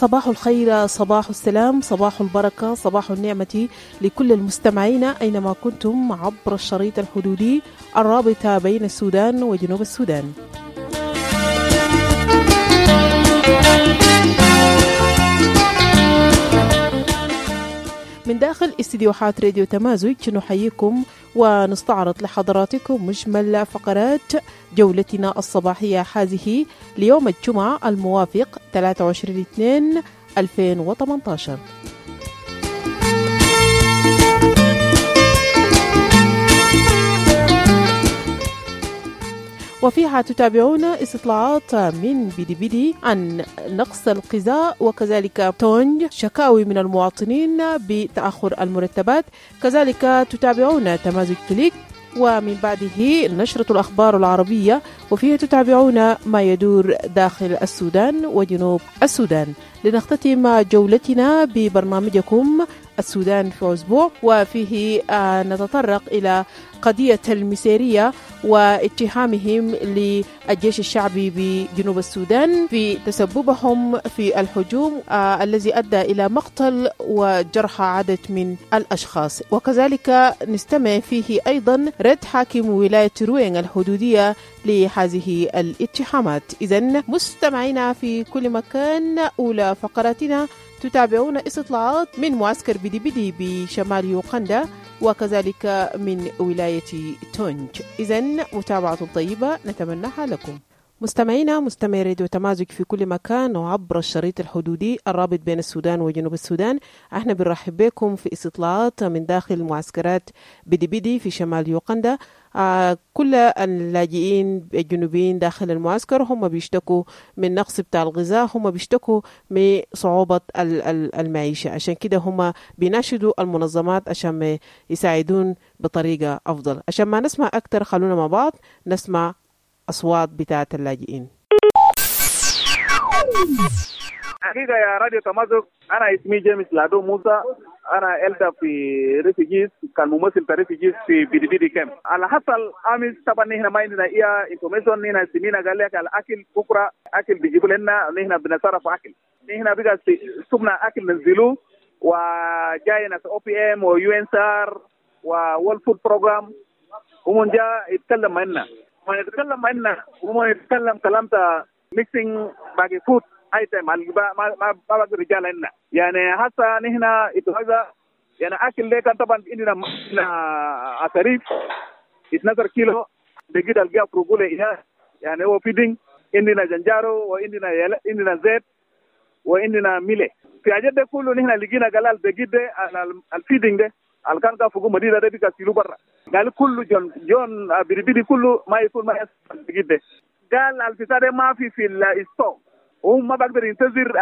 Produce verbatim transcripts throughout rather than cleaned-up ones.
صباح الخير، صباح السلام، صباح البركة، صباح النعمة لكل المستمعين أينما كنتم عبر الشريط الحدودي الرابط بين السودان وجنوب السودان. من داخل استديوهات راديو تمازج نحييكم ونستعرض لحضراتكم مجمل فقرات جولتنا الصباحية هذه ليوم الجمعة الموافق ثلاثة وعشرين اثنين ألفين وثمانية عشر. وفيها تتابعون استطلاعات من بيدي بيدي عن نقص الغذاء، وكذلك تونج شكاوي من المواطنين بتأخر المرتبات، كذلك تتابعون تمازج كليك، ومن بعده نشرة الأخبار العربية، وفيها تتابعون ما يدور داخل السودان وجنوب السودان. لنختتم جولتنا ببرنامجكم السودان في أسبوع، وفيه نتطرق إلى قضية المسيرية واتهامهم للجيش الشعبي بجنوب السودان في تسببهم في الهجوم آه الذي أدى إلى مقتل وجرح عدد من الأشخاص. وكذلك نستمع فيه أيضا رد حاكم ولاية روين الحدودية لهذه الاتهامات. إذن مستمعينا في كل مكان، أولى فقراتنا تتابعون استطلاعات من معسكر بيدي بيدي بشمال يوغندا، وكذلك من ولاية تونج. إذن متابعة طيبة نتمناها لكم. مستمعينا مستمعي راديو تمازج في كل مكان وعبر الشريط الحدودي الرابط بين السودان وجنوب السودان، احنا بنرحب بكم في استطلاعات من داخل معسكرات بيدي بيدي في شمال يوغندا. آه كل اللاجئين الجنوبيين داخل المعسكر هم بيشتكوا من نقص بتاع الغذاء، هم بيشتكوا من صعوبة المعيشة، عشان كده هم بيناشدوا المنظمات عشان يساعدون بطريقة أفضل. عشان ما نسمع أكتر خلونا مع بعض نسمع أصوات بتاعة اللاجئين. حقيقة يا راديو تمازج، أنا اسمي جيمس لادو موسى، أنا إلدا في ريفيجيز، كان ممثل في ريفيجيز في بيدي بيدي كام. على حصل أمس طبعا نحن ما عندنا إياه إنفورميشن، نحن سمينا قال لك الأكل بكرة أكل بيجيبوا لنا، نحن بنصرف أكل، نحن بقى سبنا أكل ننزلوه، وجاي ناس أو بي إم ويو إن سار وورلد فود بروجرام، ومن جاء يتكلم معنا، ما يتكلم معنا وما يتكلم كلام تا ميكسينج باقي فود ايتم ما ما ما ما رجال عندنا. يعني هسه نحن اتوزع يعني اكل ده كان طبعا عندنا اثريف اثناشر كيلو بقيت القى بروبوله إيه يعني هو فيدنج، عندنا جنجارو وعندنا عندنا زيت وعندنا ميله في حاجات ده كله. نحن لقينا قال بقيت ده الفيدنج ده الكان كان فوق مدينه ده بيك كيلو برا، قال كله جون جون بريبيدي كله ما يكون ما بقيت ده، قال الفساد ما في في الستور، هم ما بقدر ينتظر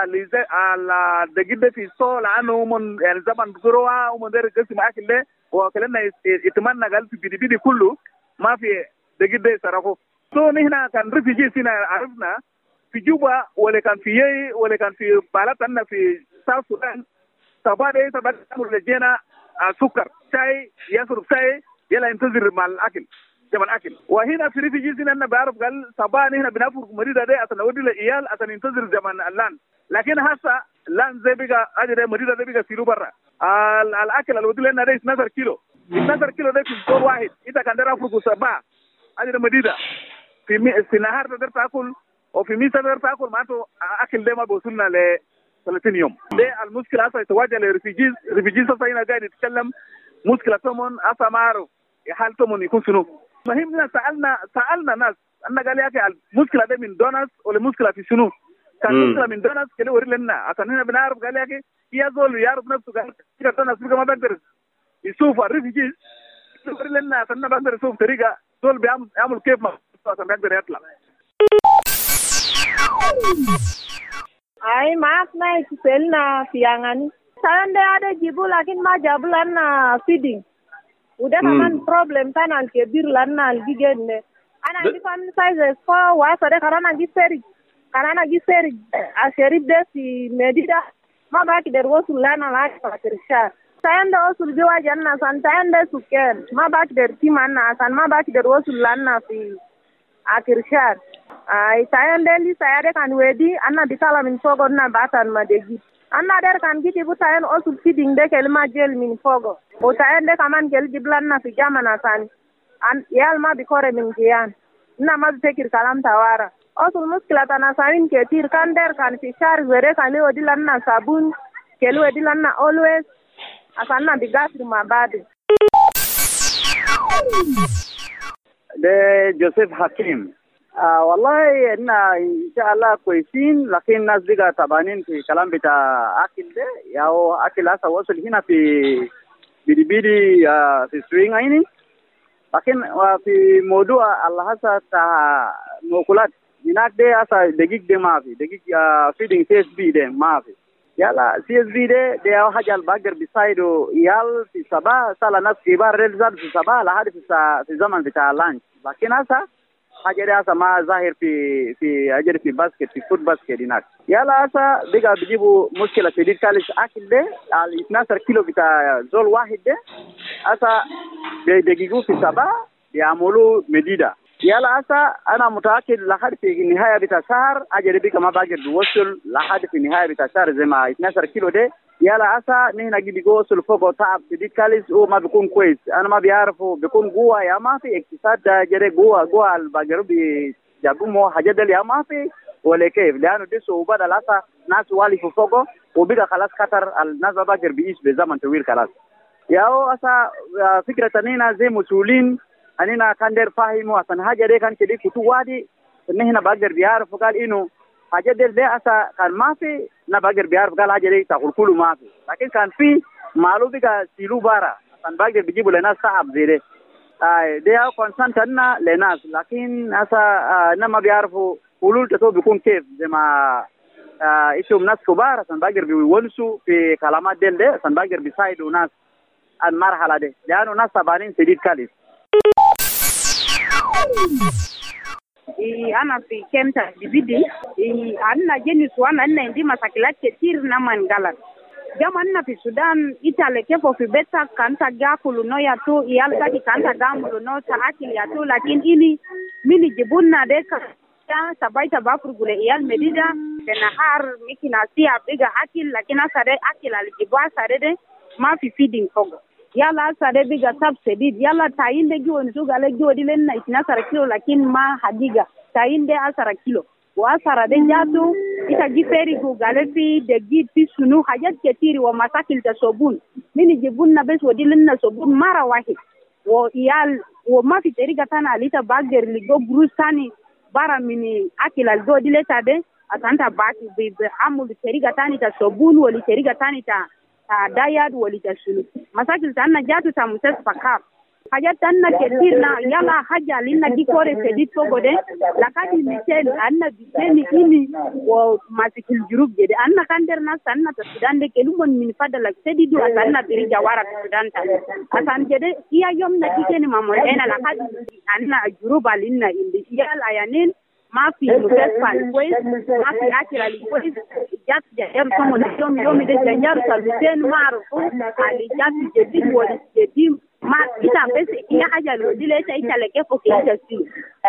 على دقيقة في الصول عنه من يعني زمن بسرعة ومن دير قسم أكل ده، وكلنا يتمنى قال في بيدي بيدي كله ما في دقيقة يصرفه. سو نحن كان ريفيجيز هنا عرفنا في جوبا ولا كان في يي ولا كان في بلدنا في ساوث السودان، صباح ده صباح نعمل لجينا سكر شاي يشرب شاي يلا ينتظر مع الأكل زمن أكل. وهنا في ريفيجيز هنا بعرف قال صباح هنا بنافر مريضة ده عشان نودي للعيال عشان ينتظر زمن اللان، لكن هسه لان زي بيجا أجر مريضة ده بيجا كيلو برا. الأكل اللي ودي لنا ده اثناشر كيلو، اثناشر كيلو ده في دور واحد، إذا كان ده رافرق صباح أجر مريضة في مي... في نهار تقدر تأكل وفي ميسا تقدر تأكل معناته أكل ده ما بوصلنا ل ثلاثين يوم. ده المشكلة هسه يتواجه للريفيجيز، ريفيجيز هسه هنا قاعد يتكلم مشكلة ثمن هسه ما أعرف حال ثمن يكون شنو. فهمنا سألنا سألنا ناس أنا قال يا أخي المشكلة ده من دونس ولا مشكلة في شنو؟ كان مشكلة من دونس كده وري لنا عشان هنا بنعرف قال يا أخي يا زول يعرف نفسه قال كده دونس بقى ما بقدر يشوف الريفيجيز وري لنا عشان ما بقدر يشوف طريقة زول بيعمل يعمل كيف ما عشان بقدر يطلع. أي ما أسمع سألنا في عناني سألنا ada jibu lakin ma jabulan na feeding وده كمان problem تاني الكبير لنا الجيجن أنا عندي family sizes فا واسا كان أنا جي سرج كان أنا جي سرج الشريف ده في مدينة ما بقدر وصل لنا لغاية الشهر سأنده وصل جوا جنة سأنده سكان ما بقدر تيم أنا سأن ما بقدر وصل لنا في آخر الشهر Ay sayan deli sayade kan wedi anna bitala min fogo na batan madegi. Anna der kan giti bu sayan osul feeding de kelma gel min fogo. O sayan de kaman gel jiblan na fi jamana san. An yal ma bi kore min giyan. Na ma tekir kalam tawara. Osul muskila tana sayin ke tir kan der kan fi shar were kan le odilan na sabun. Kelu odilan na always. Asanna bigasri mabadi. De Joseph Hakim. آه والله إن إن شاء الله كويسين لكن الناس بقى تعبانين في كلام بتاع أكل ده ياو أكل هسه وصل هنا في بيدي بيدي آه في سوين عيني لكن في موضوع الله هسه تاع مأكولات هناك ده هسه دقيق ده ما في دقيق آه فيدين سي اس بي ده ما في يلا سي اس بي ده ده حاجة الباقر بيسايدو يال في صباح سالا ناس كبار ريلزاد في صباح لحد في في زمن بتاع لانش لكن هسه حاجة هسه ما ظاهر في في أجر في باسكت في فوت باسكت هناك يلا هسه بقى بيجيبوا مشكلة شديد كالش أكل ده على اثنا عشر كيلو بتاع زول واحد ده هسه بيدققوا في صباح بيعملوا مديدة يلا هسه أنا متأكد لحد في النهاية بتاع شهر أجر بقى ما باقي بيوصل لحد في النهاية بتاع شهر زي ما اثنا عشر كيلو ده يلا هسه نحن نجي بيوصل فوق تعب شديد كالش وما بيكون كويس أنا ما بيعرفوا بيكون جوا يا ما في اقتصاد جري جوا جوا الباقي بيجابوا مو حاجة ده يا ما في ولا كيف لأنه ده صعوبات هسه ناس والي في فوقه وبقى خلاص خطر الناس باقي بيعيش بزمن طويل خلاص يا هسه فكرة أننا زي مسؤولين أننا كان دير فاهموا أصلا حاجة ده كان كده كتو وادي نحن بقدر بيعرفوا قال إنه حاجة ده ده أصلا كان ما في نبقدر بيعرف قال حاجة ده تقول كله ما في لكن كان في معلومة بقى سيلو بارا أصلا بقدر بيجيبوا لنا صعب زي ده آه ده كونسنت لنا لناس لكن أصلا نما بيعرفوا حلول تسوي بيكون كيف زي ما آه إيشهم ناس كبار أصلا بقدر بيونسوا في كلامات ده ده أصلا بقدر بيساعدوا ناس المرحلة ده لأنه ناس تبانين شديد كاليس. أنا في كمتا بيدي أنا جنس وأنا أنا عندي مشاكلات كتير نمان غلط جامعنا في السودان إيطاليا كيف في بيتك كانت جاكل نويا تو يالكاتي كانت جامل نو تأكل يا تو لكن إني مني جبنا ديك يا سبايتا بافر قولي إيال مديدا بنهار ممكن أسيا بيجا أكل لكن أسرع أكل على جبوا أسرع ما في feeding فوق yala sare biga tab sedid yala tayinde gi won zuga le gi wodi len na isna sara kilo lakin ma hadiga tayinde asara kilo wa asara de jatu ita gi feri go gale fi de gi fi sunu hajat ketiri wa masakil ta sobun mini jibun na bes wodi len na sobun mara wahid wo iyal wo ma fi teriga tana alita bagger li go brusani bara mini akila go dileta de atanta baki bi amul teriga tani ta sobun wali teriga tani ta dayad walitasulu masakil tanna jatu ta mutas fakap haja tanna ketirna yala haja linna dikore sedit fogode lakati mitel anna biseni ini wo masikil jurub jede anna kanderna sanna ta sudan de kelumon min fadala sedidu anna biri jawara sudan ta asan jede iya yom na dikeni mamol ena lakati anna juruba linna indi yala yanin ما في مستشفى كويس ما في أكل كويس جات جاير سمون يوم يوم ده جاير سالتين ما عرفوا على جات جديد ولا جديد ما إذا بس هي حاجة الودي لا شيء تلاقيه فوق الجسيم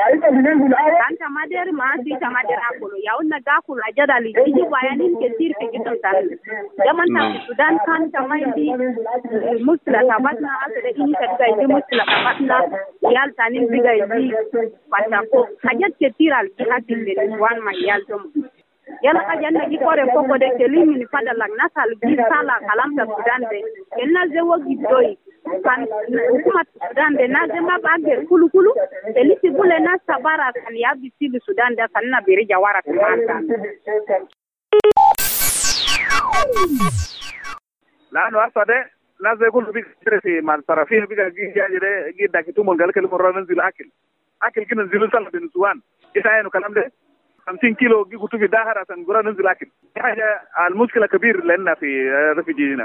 أنت ما دير ما في ما دير أكله يا ونا كأكل أجد على يجي ويانين كثير في جسم تاني لما أنت في السودان كان كمان دي مشكلة ثابتنا أصلا إني كذا يجي مشكلة ثابتنا يال تاني بيجا يجي فاتكو حاجات كثير على جهات الوان ما يال توم yala kaja na gikore koko de kelimi ni fada lang nasal gisala kalamta Sudan de kelna zewo gidoi kan hukuma Sudan de na zema bagger kulu kulu elisi bule na sabara kan ya bisilu Sudan de sanna biri jawara kumanta la no asade na ze kulu bi tresi mal sarafin bi ga gijajire gidda kitumol gal kel mo ranzil akil akil kin zilu sala bin suwan isayenu kalam de خمسين كيلو جيكو في داهرة سنقرأ ننزل أكل حاجة المشكلة كبير لنا في رفيجينا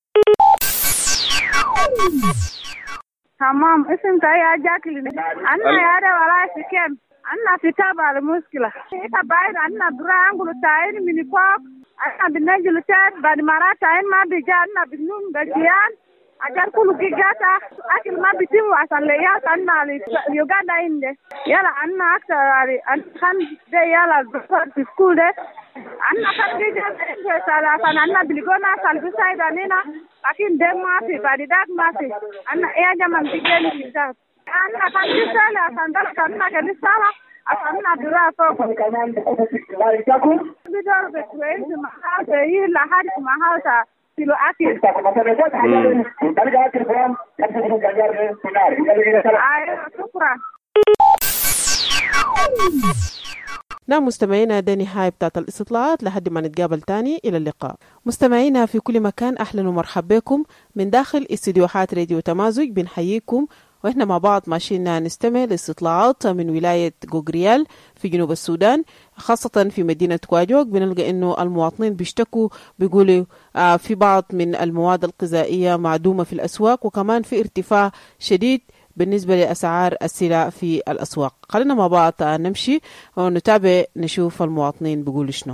تمام اسم تاي أجاكل أنا يا ده ولا سكين أنا في تابع المشكلة إذا بعد أنا برا أقول تاين من فوق أنا بنجل تاد بعد مرات تاين ما بيجا أنا بنوم بجيان ajar kulu gigata akil ma bitimu asalle ya tanna Uganda inde yala anna aktari an kan de yala fi school de anna kan gija de sala kan anna bilgona salbi saida nina akin de ma fi badidat ma fi anna ya jaman bigeni gija anna kan gisala sandal kan na kan sala asanna dura so bidor be twelve ma ha de la hadis ma ha kilo akil نعم مستمعينا، ده نهاية بتاعت الاستطلاعات لحد ما نتقابل تاني. إلى اللقاء مستمعينا في كل مكان، أهلا ومرحبا بكم من داخل استديوهات راديو تمازج. بنحييكم وإحنا مع بعض ماشيين نستمع لاستطلاعات من ولاية غوغريال في جنوب السودان، خاصة في مدينة كواجوك. بنلقى إنه المواطنين بيشتكوا، بيقولوا آه في بعض من المواد الغذائية معدومة في الأسواق، وكمان في ارتفاع شديد بالنسبة لأسعار السلع في الأسواق. خلينا مع بعض نمشي ونتابع نشوف المواطنين بيقولوا شنو.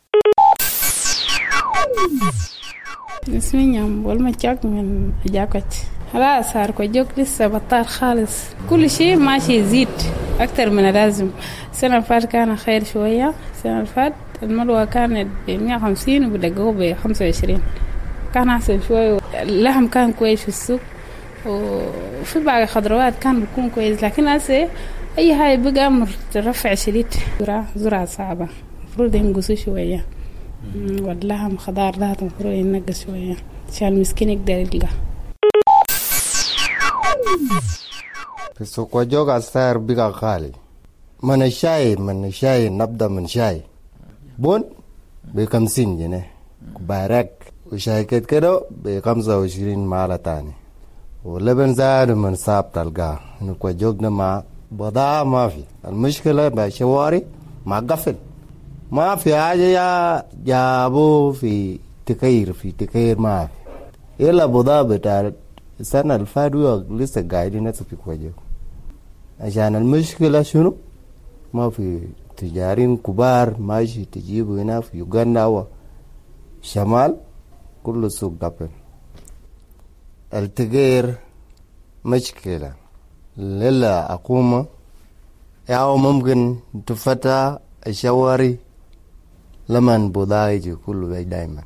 اسمي نعم والمجاك من جاكت. لا صار كوجوك لسه بطال خالص، كل شيء ماشي يزيد أكتر من اللازم. السنة اللي فاتت كان خير شوية، السنة اللي فاتت الملوى كانت بمية وخمسين وبدقوه بخمسة وعشرين، كان أحسن شوية. اللحم كان كويس في السوق، وفي بعض خضروات كان بيكون كويس، لكن هسه أي هاي بقى مرتفع شديد. زراعة زراعة صعبة، المفروض ينقصوا شوية، واللحم خضار ذات المفروض ينقص شوية عشان المسكين يقدر يلقى. في السوق وجوك السعر بقى غالي. من الشاي من الشاي نبدأ من شاي بون بخمسين جنيه كبارك، وشاي كده كده بخمسة وعشرين مالة تاني، ولبن زاد من صعب تلقاه. نكو جوكنا مع بضاعة ما في. المشكلة بشواري ما قفل، ما في حاجة يا جابوا في تكير في تكير ما في إلا بضاعة بتاع السنة الفاتوا لسه قاعدين في كوجو. عشان المشكلة شنو؟ ما في تجارين كبار ماشي تجيبوا هنا في يوغندا وشمال كل سوق قبل. التغيير مشكلة للا أقوم أو ممكن تفتح الشوارع لمن بضايج كله دايما.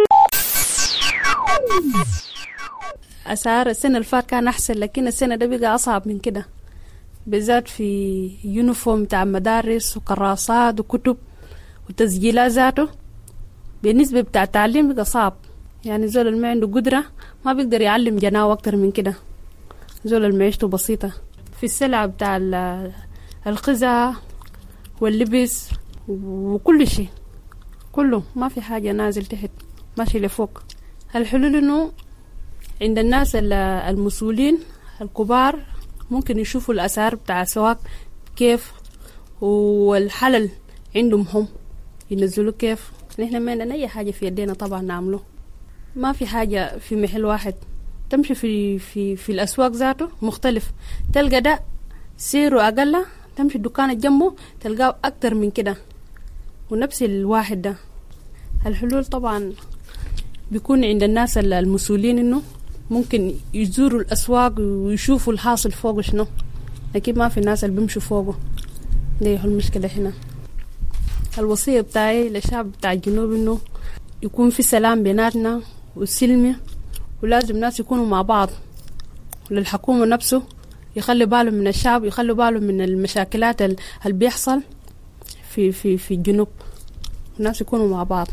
أسعار السنة الفات كان أحسن، لكن السنة ده بقى أصعب من كده، بالذات في يونيفورم تاع مدارس وكراسات وكتب وتسجيلات ذاته. بالنسبة بتاع التعليم بقى صعب، يعني زول اللي ما عنده قدرة ما بيقدر يعلم جناوه أكتر من كده. زول اللي معيشته بسيطة. في السلع بتاع الغذاء واللبس وكل شيء كله ما في حاجة نازل تحت، ماشي لفوق. الحلول إنه عند الناس المسؤولين الكبار ممكن يشوفوا الأسعار بتاع السواق كيف، والحلل عندهم هم ينزلوا كيف. نحن ما عندنا أي حاجة في يدينا طبعا نعمله. ما في حاجة في محل واحد، تمشي في في في الأسواق ذاته مختلف، تلقى ده سعره أقل، تمشي الدكان جنبه تلقاه أكتر من كده، ونفس الواحد ده. الحلول طبعا بيكون عند الناس المسؤولين إنه ممكن يزوروا الأسواق ويشوفوا الحاصل فوق شنو، لكن ما في الناس اللي بيمشوا فوقه. دي هو المشكلة هنا. الوصية بتاعي للشعب بتاع الجنوب إنه يكون في سلام بيناتنا والسلمة، ولازم الناس يكونوا مع بعض، وللحكومة نفسه يخلي باله من الشعب، يخلي باله من المشاكلات اللي بيحصل في في في الجنوب، الناس يكونوا مع بعض.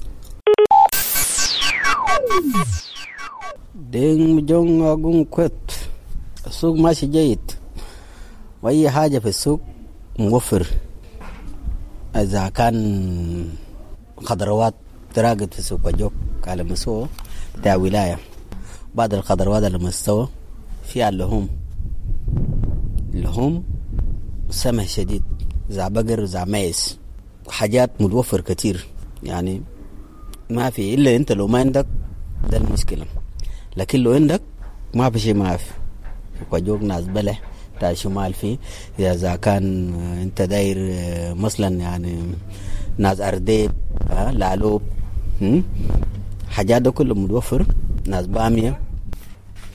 دين مجون أقوم كوت. السوق ماشي جيد، وأي حاجة في السوق موفر. إذا كان خضروات تراقد في سوق وجوك على مستوى بتاع ولاية، بعض الخضروات على مستوى في اللحوم. اللحوم سمح شديد، زع بقر وزع ميز، حاجات متوفر كتير، يعني ما في إلا أنت لو ما عندك ده المشكلة. لكن لو عندك ما في شيء، ما في وجوك ناس بله بتاع شمال فيه. إذا كان أنت داير مثلا يعني ناس أرديب لالوب، حاجات ده كله متوفر. ناس بامية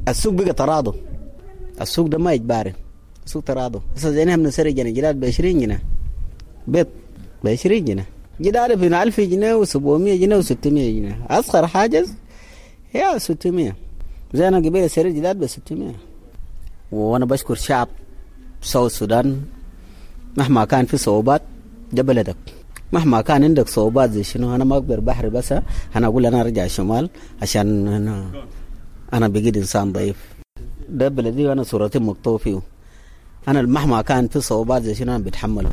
السوق بقى تراضو، السوق ده ما إجباري، السوق تراضو. هسه زينا بنسرق جنيه جداد بعشرين جنيه، بيت بعشرين جنيه، جداد في ألف جنيه وسبعمية جنيه وستمية جنيه، أصغر حاجز هي ستمية. زينا قبيلة سرق جداد بستمية. وأنا بشكر شعب سوى السودان، مهما كان في صعوبات ده بلدك، مهما كان عندك صعوبات زي شنو. أنا ما أقدر بحر بس أنا أقول أنا أرجع الشمال عشان أنا أنا بقيت إنسان ضعيف. ده بلدي وأنا صورتي مكتوب فيه. أنا مهما كان في صعوبات زي شنو أنا بتحمله،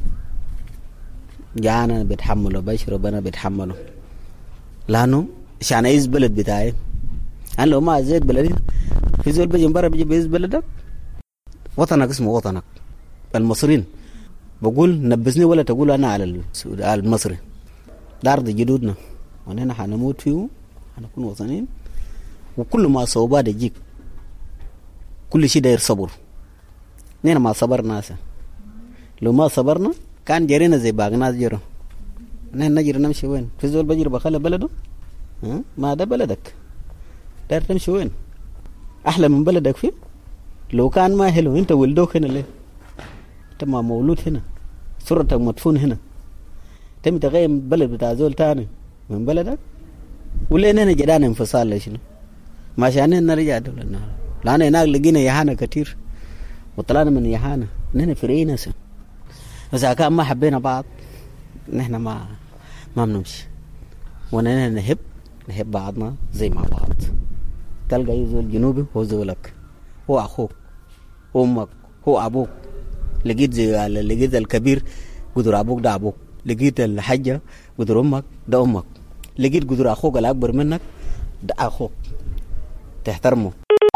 جاء أنا بتحمله، بشرب أنا بتحمله، لأنه عشان أعيش بلد بتاعي. أنا لو ما أزيد بلدي في زول بيجي برا بيجي بيعيش بلدك، وطنك اسمه وطنك. المصريين بقول نبسني ولا تقول أنا على المصري، ده أرض جدودنا ونحن حنموت فيه، حنكون وطنيين. وكل ما صعوبات يجيك كل شيء داير صبر. نحن ما صبرنا هسه، لو ما صبرنا كان جرينا زي باقي ناس جروا. نحن نجري نمشي وين؟ في زول بجري بخلى بلده؟ ها؟ ما ده بلدك، داير تمشي وين؟ أحلى من بلدك فيه؟ لو كان ما حلو أنت ولدوك هنا ليه؟ أنت ما مولود هنا، صورتك مدفون هنا، تم تغير من بلد بتاع زول تاني من بلدك؟ ولا إننا جدانا انفصال ليش؟ ما عشان نرجع دولة النهار، لأن هناك لقينا يهانا كتير وطلعنا من يهانا، نحن فرينا سن. إذا كان ما حبينا بعض نحن ما ما بنمشي، ونحن نحب نحب بعضنا زي مع بعض. تلقى أي زول جنوبي هو زولك، هو أخوك، هو أمك، هو أبوك. لقيت زي لقيت الكبير قدر أبوك ده أبوك، لقيت الحجة قدر أمك ده أمك، لقيت قدر أخوك الأكبر منك ده أخوك، تحترمه.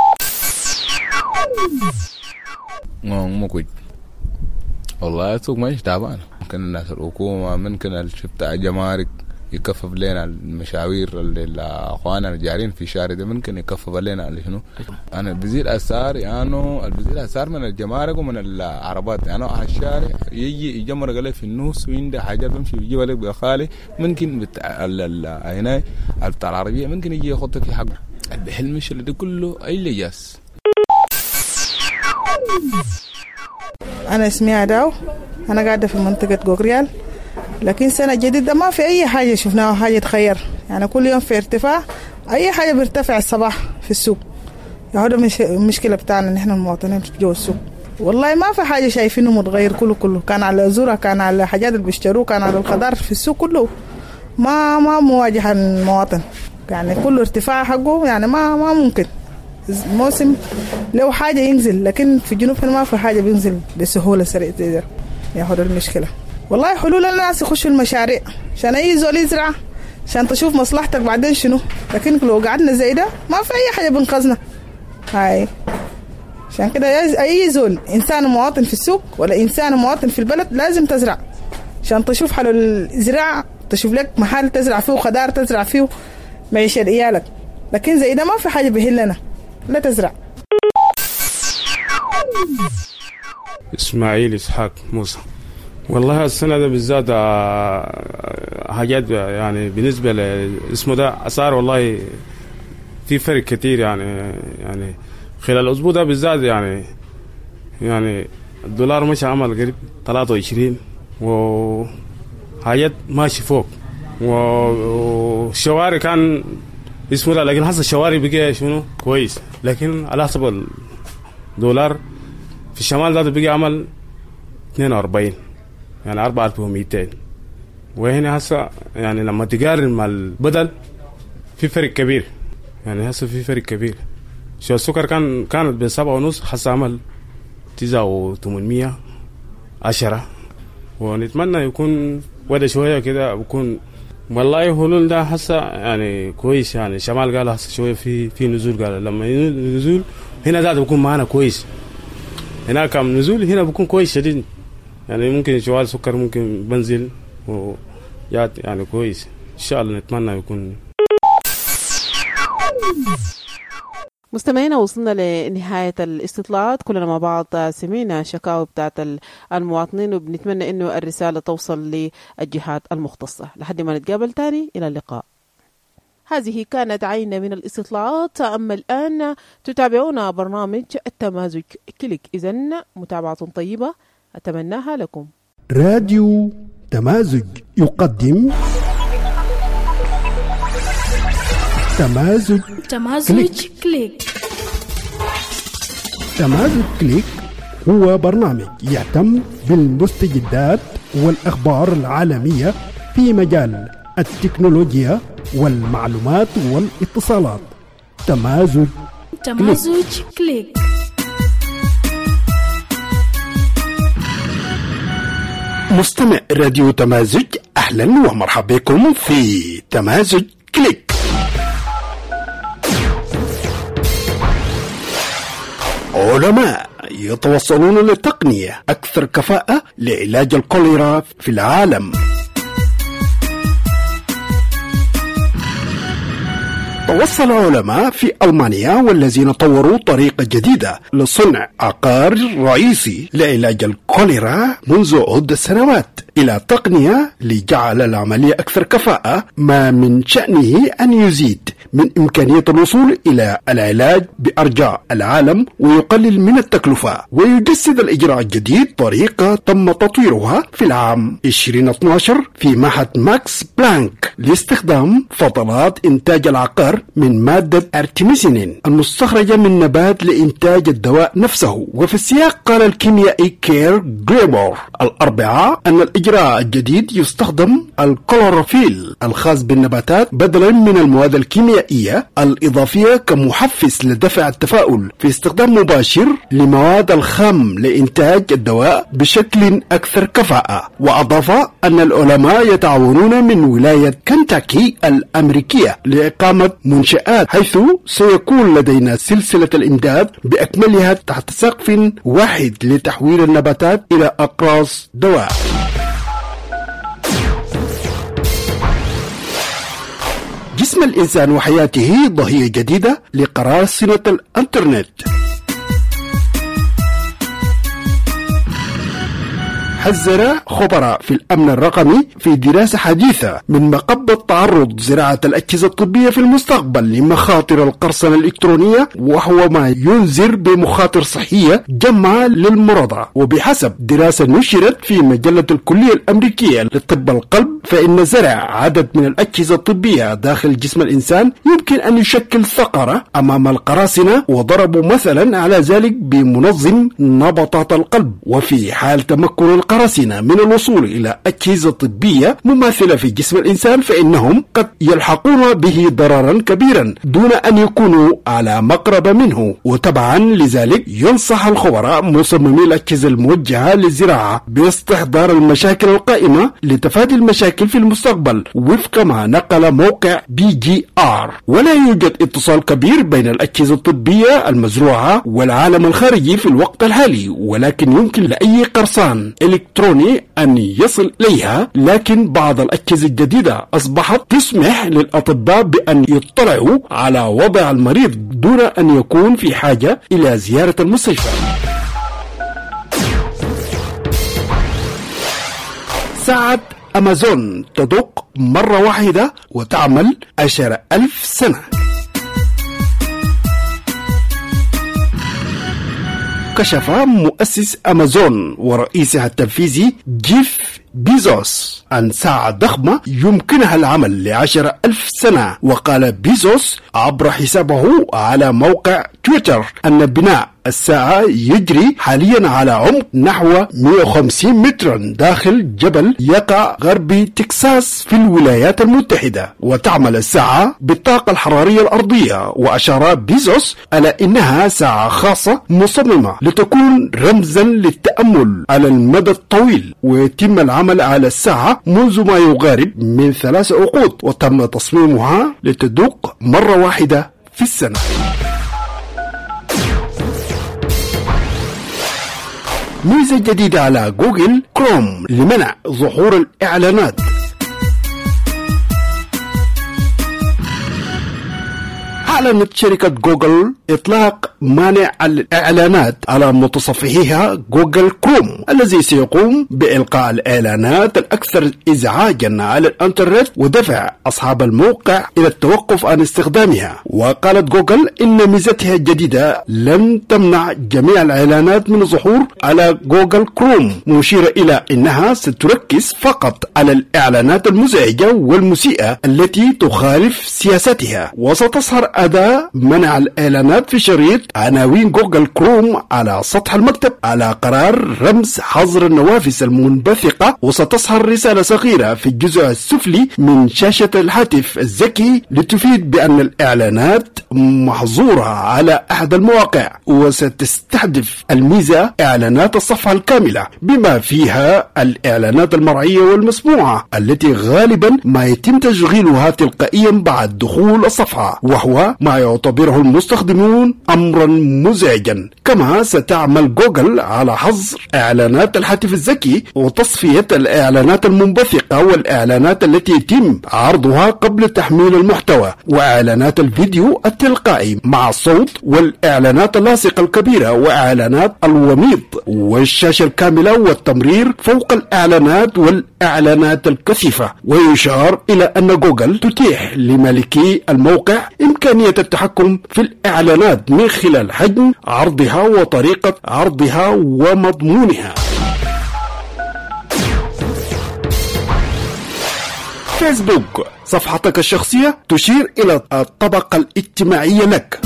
مو كويس والله. السوق ماشي تعبان. ممكن الناس الحكومة ممكن الشفت الجمارك يكفف لنا المشاوير اللي اخواننا الجارين في الشارع ده، ممكن يكفف لنا على شنو. انا بزيد اسعار يعني البزيد اسعار من الجمارك ومن العربات. يعني على الشارع يجي يجمر عليه في النص وعنده حاجات بمشي يجيب لك بخالي، ممكن بتاع هنا بتاع العربيه ممكن يجي ياخذك في حقه. الحلم مش اللي ده كله اي لجاس. انا اسمي عداو، انا قاعده في منطقه غوغريال، لكن سنة جديدة ما في أي حاجة شفناها حاجة تخير. يعني كل يوم في ارتفاع، أي حاجة بيرتفع الصباح في السوق. هذا مش المشكلة بتاعنا نحن المواطنين في جو السوق. والله ما في حاجة شايفينه متغير، كله كله كان على الزورة، كان على حاجات اللي بيشتروه، كان على الخضار في السوق كله. ما ما مواجهة المواطن، يعني كله ارتفاع حقه. يعني ما ما ممكن موسم لو حاجة ينزل، لكن في جنوب ما في حاجة بينزل بسهولة سريعة كده. يا هذا المشكلة. والله حلول الناس يخشوا المشاريع عشان اي زول يزرع، عشان تشوف مصلحتك بعدين شنو. لكن لو قعدنا زي ده ما في اي حاجه بنقذنا. هاي عشان كده اي زول انسان مواطن في السوق ولا انسان مواطن في البلد لازم تزرع، عشان تشوف حل الزراعه، تشوف لك محل تزرع فيه خضار تزرع فيه معيشه عيالك. لكن زي ده ما في حاجه بيهلنا، لا تزرع. اسماعيل اسحاق موسى. والله السنة ده بالذات حاجات يعني بالنسبة لاسمه ده أسعار والله في فرق كتير. يعني يعني خلال الأسبوع ده بالذات يعني يعني الدولار مش عمل قريب ثلاثة وعشرين وحاجات ماشي فوق، والشوارع كان اسمه ده، لكن حسب الشوارع بقى شنو كويس، لكن على حسب الدولار في الشمال ده بقى عمل اثنين وأربعين، يعني أربعة آلاف ومئتين. وهنا هسه يعني لما تقارن مع البدل في فرق كبير، يعني هسه في فرق كبير. شو السكر كان كانت بسبعة ونص، هسه عمل تسعة وثمانمية عشرة، ونتمنى يكون ودا شوية كده بكون. والله حلول ده هسه يعني كويس. يعني شمال قال هسه شوية في في نزول، قال لما نزول هنا ده بكون معنا كويس، هناك كم نزول هنا بكون كويس شديد. يعني ممكن شوال سكر ممكن بنزل ويات يعني كويس إن شاء الله. نتمنى يكون. مستمعينا وصلنا لنهاية الاستطلاعات، كلنا مع بعض سمعنا شكاوى بتاعت المواطنين، وبنتمنى انه الرسالة توصل للجهات المختصة. لحد ما نتقابل تاني، الى اللقاء. هذه كانت عينة من الاستطلاعات. أما الآن تتابعون برنامج التمازج كليك. إذن متابعة طيبة أتمناها لكم. راديو تمازج يقدم تمازج, تمازج كليك. كليك تمازج كليك هو برنامج يهتم بالمستجدات والأخبار العالمية في مجال التكنولوجيا والمعلومات والاتصالات. تمازج تمازج كليك, كليك. مستمع راديو تمازج، أهلا ومرحبا بكم في تمازج كليك. علماء يتوصلون لتقنية أكثر كفاءة لعلاج الكوليرا في العالم. توصل علماء في ألمانيا والذين طوروا طريقة جديدة لصنع عقار رئيسي لعلاج الكوليرا منذ عدة سنوات إلى تقنية لجعل العملية أكثر كفاءة، ما من شأنه أن يزيد من إمكانية الوصول إلى العلاج بأرجاء العالم ويقلل من التكلفة، ويجسد الإجراء الجديد طريقة تم تطويرها في العام ألفين واثني عشر في معهد ماكس بلانك لاستخدام فضلات إنتاج العقار من مادة أرتيميسينين المستخرجة من نبات لإنتاج الدواء نفسه. وفي السياق قال الكيميائي كير غريمور الأربعاء أن الإجراء الجديد يستخدم الكلوروفيل الخاص بالنباتات بدلا من المواد الكيميائية الإضافية كمحفز لدفع التفاؤل في استخدام مباشر لمواد الخام لإنتاج الدواء بشكل أكثر كفاءة. وأضاف أن العلماء يتعاونون من ولاية كنتاكي الأمريكية لإقامة منشآت حيث سيكون لدينا سلسلة الإمداد بأكملها تحت سقف واحد لتحويل النباتات إلى أقراص دواء. جسم الإنسان وحياته ضحية جديدة لقراصنة الإنترنت. حذر خبراء في الأمن الرقمي في دراسة حديثة من مخاطر تعرض زراعة الأجهزة الطبية في المستقبل لمخاطر القرصنة الإلكترونية، وهو ما ينذر بمخاطر صحية جمة للمرضى. وبحسب دراسة نشرت في مجلة الكلية الأمريكية لطب القلب، فإن زرع عدد من الأجهزة الطبية داخل جسم الإنسان يمكن أن يشكل ثغرة أمام القراصنة، وضربوا مثلا على ذلك بمنظم نبضات القلب. وفي حال تمكن القراصنة من الوصول إلى أجهزة طبية مماثلة في جسم الإنسان، فإنهم قد يلحقون به ضررا كبيرا دون أن يكونوا على مقرب منه. وتبعا لذلك ينصح الخبراء مصممي الأجهزة الموجهة للزراعة باستحضار المشاكل القائمة لتفادي المشاكل في المستقبل وفق ما نقل موقع بي جي آر. ولا يوجد اتصال كبير بين الأجهزة الطبية المزروعة والعالم الخارجي في الوقت الحالي، ولكن يمكن لأي قرصان إلكتروني أن يصل إليها. لكن بعض الأجهزة الجديدة أصبحت تسمح للأطباء بأن يطلعوا على وضع المريض دون أن يكون في حاجة إلى زيارة المستشفى. ساعة أمازون تدق مرة واحدة وتعمل عشرة ألف سنة. كشف مؤسس أمازون ورئيسها التنفيذي جيف بيزوس عن ساعة ضخمة يمكنها العمل لعشرة ألف سنة. وقال بيزوس عبر حسابه على موقع تويتر أن بناء الساعة يجري حاليا على عمق نحو مئة وخمسين مترا داخل جبل يقع غربي تكساس في الولايات المتحدة، وتعمل الساعة بالطاقة الحرارية الأرضية. وأشار بيزوس على إنها ساعة خاصة مصممة لتكون رمزا للتأمل على المدى الطويل، ويتم العمل على الساعة منذ ما يقارب من ثلاث عقود، وتم تصميمها لتدق مرة واحدة في السنة. ميزة جديدة على جوجل كروم لمنع ظهور الإعلانات. أعلنت شركة جوجل إطلاق مانع الإعلانات على متصفحيها جوجل كروم الذي سيقوم بإلقاء الإعلانات الأكثر إزعاجا على الإنترنت ودفع أصحاب الموقع إلى التوقف عن استخدامها. وقالت جوجل إن ميزتها الجديدة لن تمنع جميع الإعلانات من الظهور على جوجل كروم، مشيرة إلى أنها ستركز فقط على الإعلانات المزعجة والمسيئة التي تخالف سياستها، وستظهر أداة منع الإعلانات في شريط عناوين جوجل كروم على سطح المكتب على قرار رمز حظر النوافذ المنبثقة، وستظهر رسالة صغيرة في الجزء السفلي من شاشة الهاتف الذكي لتفيد بأن الإعلانات محظورة على أحد المواقع، وستستهدف الميزة إعلانات الصفحة الكاملة بما فيها الإعلانات المرئية والمسموعة التي غالبا ما يتم تشغيلها تلقائيا بعد دخول الصفحة، وهو ما يعتبره المستخدمون أمرا مزعجا. كما ستعمل جوجل على حظر إعلانات الهاتف الذكي وتصفية الإعلانات المنبثقة والإعلانات التي يتم عرضها قبل تحميل المحتوى، وإعلانات الفيديو التلقائي مع الصوت، والإعلانات اللاصقة الكبيرة، وإعلانات الوميض، والشاشة الكاملة، والتمرير فوق الإعلانات والإعلانات الكثيفة. ويشار إلى أن جوجل تتيح لمالكي الموقع إمكانية التحكم في الإعلانات من خلال حجم عرضها وطريقة عرضها ومضمونها. فيسبوك، صفحتك الشخصية تشير إلى الطبقة الاجتماعية لك.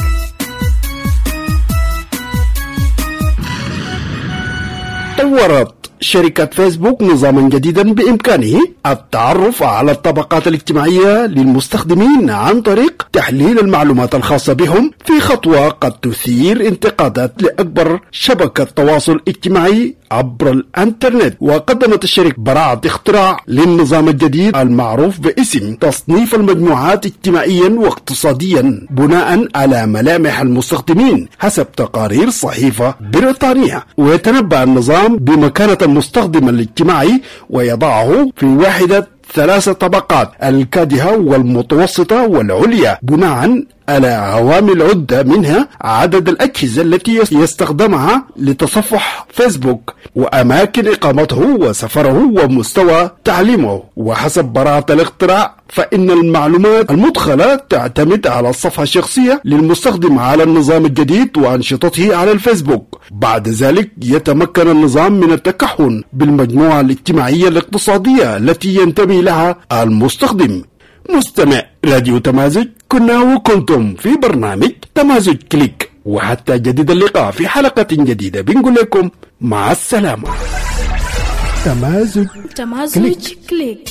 طورت شركة فيسبوك نظاما جديدا بإمكانه التعرف على الطبقات الاجتماعية للمستخدمين عن طريق تحليل المعلومات الخاصة بهم، في خطوة قد تثير انتقادات لأكبر شبكة تواصل اجتماعي عبر الانترنت. وقدمت الشركة براعة اختراع للنظام الجديد المعروف باسم تصنيف المجموعات اجتماعيا واقتصاديا بناء على ملامح المستخدمين حسب تقارير صحيفة بريطانية. ويتنبأ النظام بمكانة المستخدم الاجتماعي ويضعه في واحدة ثلاث طبقات: الكادحة والمتوسطة والعليا، بناء على عوامل عدة منها عدد الأجهزة التي يستخدمها لتصفح فيسبوك، وأماكن إقامته وسفره ومستوى تعليمه. وحسب براءة الاختراع فإن المعلومات المدخلة تعتمد على الصفحة الشخصية للمستخدم على النظام الجديد وأنشطته على الفيسبوك. بعد ذلك يتمكن النظام من التكهن بالمجموعة الاجتماعية الاقتصادية التي ينتمي لها المستخدم. مستمع راديو تمازج، كنا وكنتم في برنامج تمازج كليك، وحتى جديد اللقاء في حلقة جديدة بنقول لكم مع السلامة. تمازج, تمازج كليك. كليك.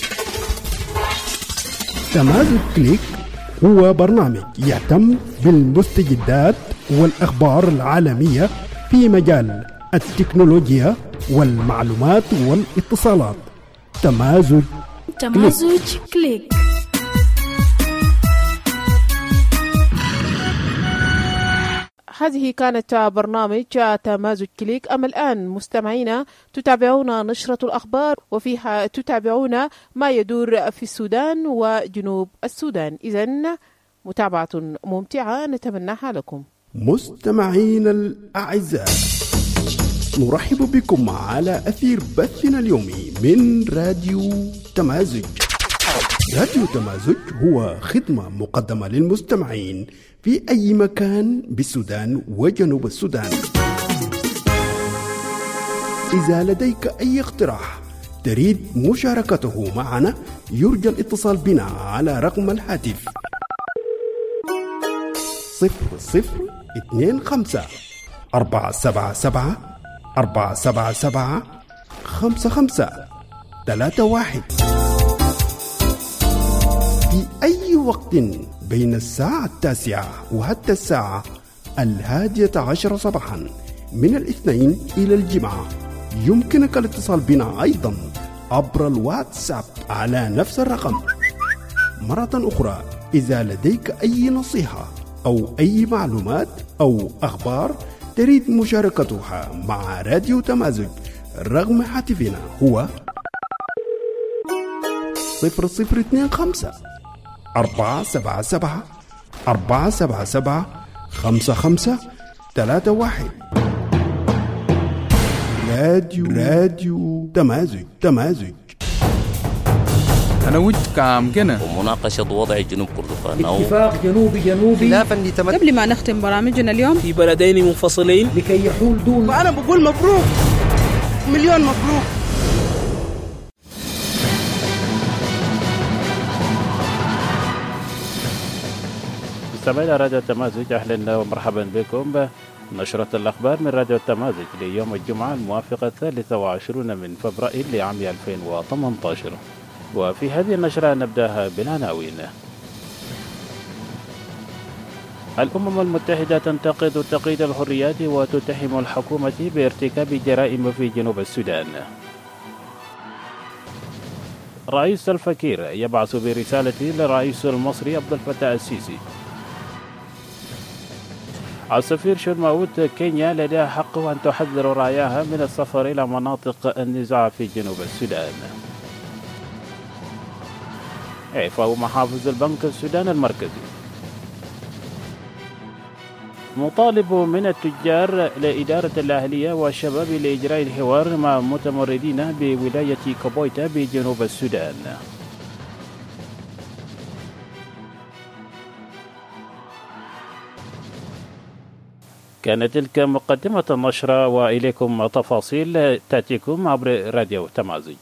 تمازج كليك هو برنامج يهتم بالمستجدات والأخبار العالمية في مجال التكنولوجيا والمعلومات والاتصالات. تمازج تمازج كليك. هذه كانت برنامج تمازج كليك. أما الآن مستمعينا تتابعون نشرة الأخبار، وفيها تتابعون ما يدور في السودان وجنوب السودان. إذن متابعة ممتعة نتمناها لكم. مستمعين الأعزاء، نرحب بكم على أثير بثنا اليومي من راديو تمازج. راديو تمازج هو خدمة مقدمة للمستمعين في أي مكان بالسودان وجنوب السودان. إذا لديك أي اقتراح تريد مشاركته معنا، يرجى الاتصال بنا على رقم الهاتف صفر صفر اثنين خمسة أربعة سبعة سبعة أربعة سبعة سبعة خمسة خمسة ثلاثة واحد في أي وقت بين الساعة التاسعة وحتى الساعة الهادية عشر صباحا من الاثنين إلى الجمعة. يمكنك الاتصال بنا أيضا عبر الواتساب على نفس الرقم. مرة أخرى، إذا لديك أي نصيحة أو أي معلومات أو أخبار تريد مشاركتها مع راديو تمازج، رقم هاتفنا هو صفر صفر اثنين خمسة أربعة سبعة سبعة أربعة سبعة سبعة خمسة خمسة ثلاثة واحد. راديو راديو تمازج تمازج. أنا وجه كام كنا ومناقشة وضع جنوب كردفان اتفاق جنوبي جنوبي خلافا لتمت قبل ما نختم برامجنا اليوم في بلدين منفصلين لكي يحول دون. وأنا بقول مبروك، مليون مبروك. مستمعينا راديو التمازج، أهلا ومرحبا بكم نشرة الأخبار من راديو التمازج ليوم الجمعة الموافقة الثالث والعشرون من فبراير لعام ألفين وثمانية عشر. وفي هذه النشرة نبدأها بالعناوين. الأمم المتحدة تنتقد تقييد الحريات وتتهم الحكومة بارتكاب جرائم في جنوب السودان. رئيس الفكير يبعث برسالة للرئيس المصري عبد الفتاح السيسي. السفير شرماوت كينيا لديها حق أن تحذر رعاياها من السفر إلى مناطق النزاع في جنوب السودان. إعفاء محافظ البنك السودان المركزي. مطالب من التجار لإدارة الأهلية والشباب لإجراء الحوار مع متمردين بولاية كابويتا بجنوب السودان. كانت تلك مقدمة النشرة، وإليكم تفاصيل تأتيكم عبر راديو تمازج.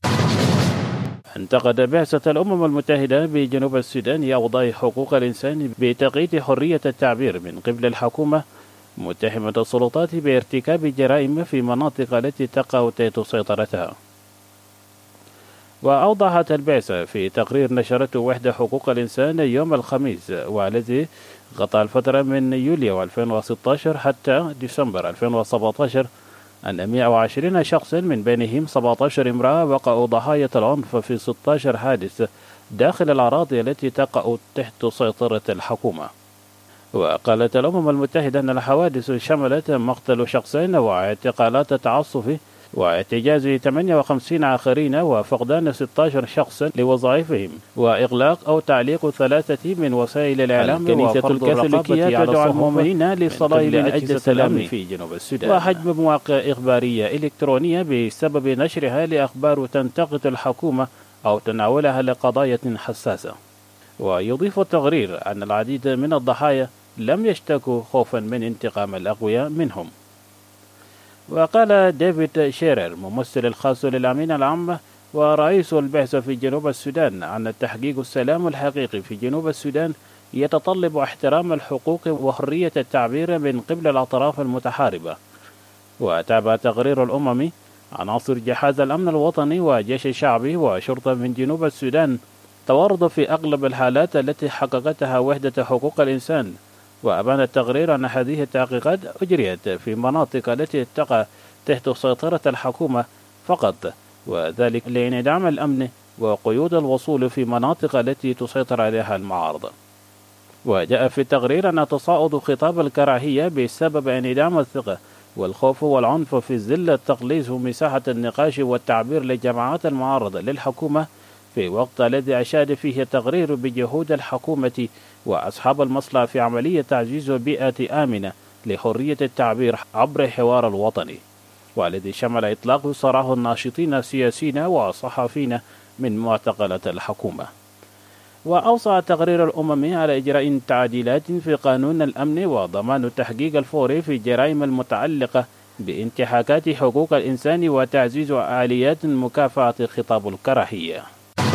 انتقد بعثة الأمم المتحدة بجنوب السودان أوضاع حقوق الإنسان بتقييد حرية التعبير من قبل الحكومة، متهمة السلطات بارتكاب جرائم في مناطق التي تقع تحت سيطرتها. وأوضحت البعثة في تقرير نشرته وحدة حقوق الإنسان يوم الخميس، والذي غطى الفترة من يوليو ألفين وستة عشر حتى ديسمبر ألفين وسبعة عشر، أن مئة وعشرين شخصا من بينهم سبعة عشر امرأة وقعوا ضحايا العنف في ستة عشر حادث داخل الأراضي التي تقع تحت سيطرة الحكومة. وقالت الأمم المتحدة أن الحوادث شملت مقتل شخصين واعتقالات تعسف واحتجاز ثمانية وخمسين آخرين وفقدان ستة عشر شخصا لوظائفهم وإغلاق أو تعليق ثلاثة من وسائل الإعلام. الكنيسة الكاثوليكية تدعو المؤمنين للصلاة لأجل السلام في جنوب السودان، وحجم مواقع إخبارية إلكترونية بسبب نشرها لأخبار تنتقد الحكومة أو تناولها لقضايا حساسة. ويضيف التقرير أن العديد من الضحايا لم يشتكوا خوفا من انتقام الأقوياء منهم. وقال ديفيد شيرر ممثل الخاص للأمين العام ورئيس البعثة في جنوب السودان أن تحقيق السلام الحقيقي في جنوب السودان يتطلب احترام الحقوق وحرية التعبير من قبل الأطراف المتحاربة. وتابع تقرير الأمم عناصر جهاز الأمن الوطني وجيش الشعبي وشرطة من جنوب السودان تورط في أغلب الحالات التي حققتها وحدة حقوق الإنسان. وأبان التقرير أن هذه التحقيقات أجريت في مناطق التي تقع تحت سيطرة الحكومة فقط، وذلك لانعدام الأمن وقيود الوصول في مناطق التي تسيطر عليها المعارضة. وجاء في التقرير أن تصاعد خطاب الكراهية بسبب انعدام الثقة والخوف والعنف في ظل تقليص مساحة النقاش والتعبير لجماعات المعارضة للحكومة، في وقت الذي أشاد فيه التقرير بجهود الحكومة وأصحاب المصلحة في عملية تعزيز بيئة آمنة لحرية التعبير عبر الحوار الوطني، والذي شمل إطلاق سراح الناشطين السياسيين والصحفيين من معتقلات الحكومة. وأوصى تقرير الأمم على إجراء تعديلات في قانون الأمن وضمان التحقيق الفوري في الجرائم المتعلقة بانتهاكات حقوق الإنسان وتعزيز آليات مكافحة خطاب الكراهية.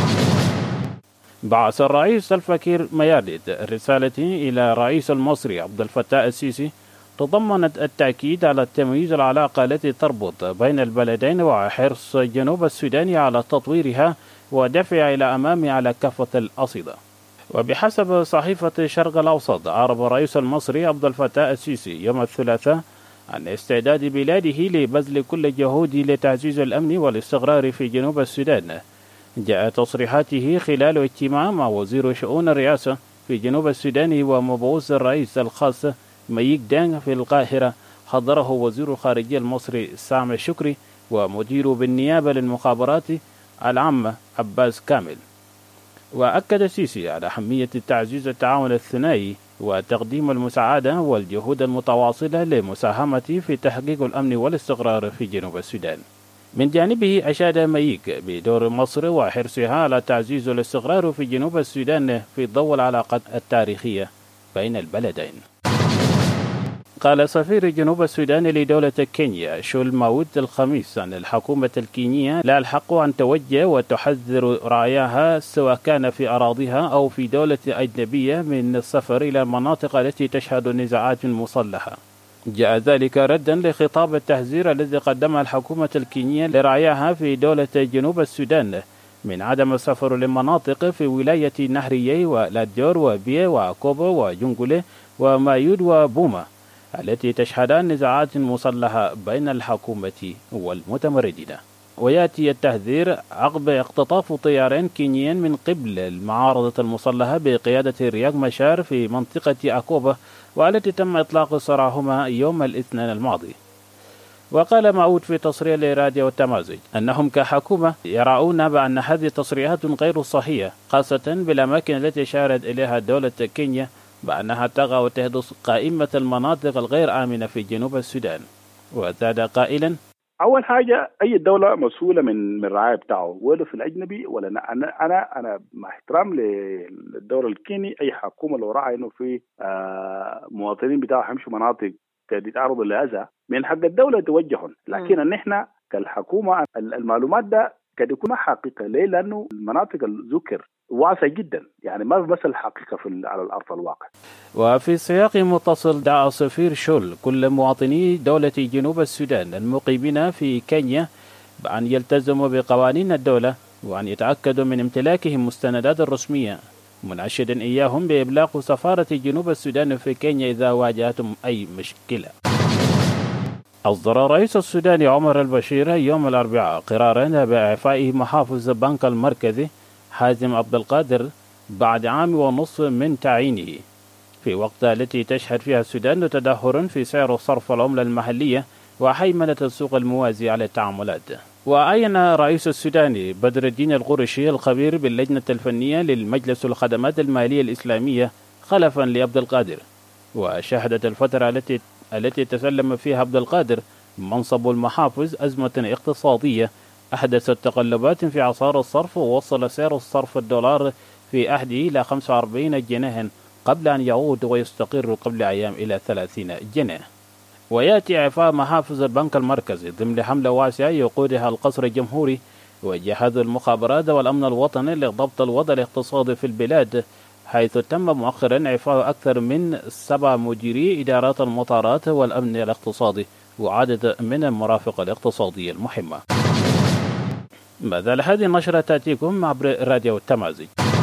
بعث الرئيس الفكير مياردت رسالة إلى الرئيس المصري عبد الفتاح السيسي تضمنت التأكيد على تمييز العلاقة التي تربط بين البلدين وحرص جنوب السودان على تطويرها ودفع إلى أمام على كافة الأصعدة. وبحسب صحيفة الشرق الأوسط، أعرب الرئيس المصري عبد الفتاح السيسي يوم الثلاثاء عن استعداد بلاده لبذل كل جهود لتعزيز الأمن والاستقرار في جنوب السودان. جاء تصريحاته خلال اجتماع مع وزير شؤون الرئاسة في جنوب السودان ومبعوث الرئيس الخاص مييك دانغ في القاهرة، حضره وزير الخارجية المصري سامي شكري ومدير بالنيابة للمخابرات العامة عباس كامل. وأكد السيسي على أهمية تعزيز التعاون الثنائي وتقديم المساعدة والجهود المتواصلة لمساهمة في تحقيق الأمن والاستقرار في جنوب السودان. من جانبه أشاد ميك بدور مصر وحرصها على تعزيز الاستقرار في جنوب السودان في ضوء العلاقات التاريخية بين البلدين. قال سفير جنوب السودان لدولة كينيا شول ماود الخميس أن الحكومة الكينية لا الحق أن توجه وتحذر رعاياها سواء كان في أراضيها أو في دولة أجنبية من السفر إلى المناطق التي تشهد نزاعات مسلحة. جاء ذلك ردا لخطاب التحذير الذي قدمها الحكومة الكينية لرعاياها في دولة جنوب السودان من عدم السفر للمناطق في ولاية نهريي ولاديور وبيه وكوبو وجنجولي ومايود وبوما التي تشهدان نزاعات مسلحة بين الحكومة والمتمردين. ويأتي التحذير عقب اختطاف طيارين كينيين من قبل المعارضة المسلحة بقيادة رياك مشار في منطقة أكوبا والتي تم إطلاق سراحهما يوم الاثنين الماضي. وقال معود في تصريح لراديو التمازج أنهم كحكومة يرون بأن هذه تصريحات غير صحيحة، خاصة بالأماكن التي شارت إليها دولة كينيا بأنها تقع وتحدث قائمة المناطق الغير آمنة في جنوب السودان. وزاد قائلا: أول حاجة أي دولة مسؤولة من من الرعاية بتاعه، ولا في الأجنبي ولا أنا أنا أنا, أنا مع احترام للدولة الكيني، أي حكومة لو رأى إنه في آه مواطنين بتاعه يمشوا مناطق قد يتعرضوا لأذى من حق الدولة توجههم، لكن إن إحنا كالحكومة المعلومات ده قد يكون حقيقة. ليه؟ لأنه المناطق الذكر واسع جدا، يعني ما بس الحقيقة في على الأرض الواقع. وفي سياق متصل دعا سفير شول كل مواطني دولة جنوب السودان المقيمين في كينيا بأن يلتزموا بقوانين الدولة وأن يتأكدوا من امتلاكهم مستندات رسمية، مناشدا إياهم بإبلاغ سفارة جنوب السودان في كينيا إذا واجهتهم أي مشكلة. أصدر رئيس السودان عمر البشير يوم الأربعاء قرارا بإعفاء محافظ البنك المركزي حازم عبد القادر بعد عام ونصف من تعيينه، في وقت التي تشهد فيها السودان تدهورا في سعر صرف العملة المحلية وحيمنة السوق الموازي على التعاملات. وأعين رئيس السودان بدر الدين القرشي الخبير باللجنة الفنية للمجلس الخدمات المالية الإسلامية خلفا لعبد القادر. وشهدت الفترة التي التي تسلم فيها عبد القادر منصب المحافظ أزمة اقتصادية أحدثت تقلبات في أسعار الصرف، ووصل سعر الصرف الدولار في أحد إلى خمسة وأربعين جنيه قبل أن يعود ويستقر قبل أيام إلى ثلاثين جنيه. ويأتي إعفاء محافظ البنك المركزي ضمن حملة واسعة يقودها القصر الجمهوري وجهاز المخابرات والأمن الوطني لضبط الوضع الاقتصادي في البلاد، حيث تم مؤخرا إعفاء أكثر من سبع مديري إدارات المطارات والأمن الاقتصادي وعدد من المرافق الاقتصادية المهمة. ما زال هذه النشرة تأتيكم عبر راديو التمازج.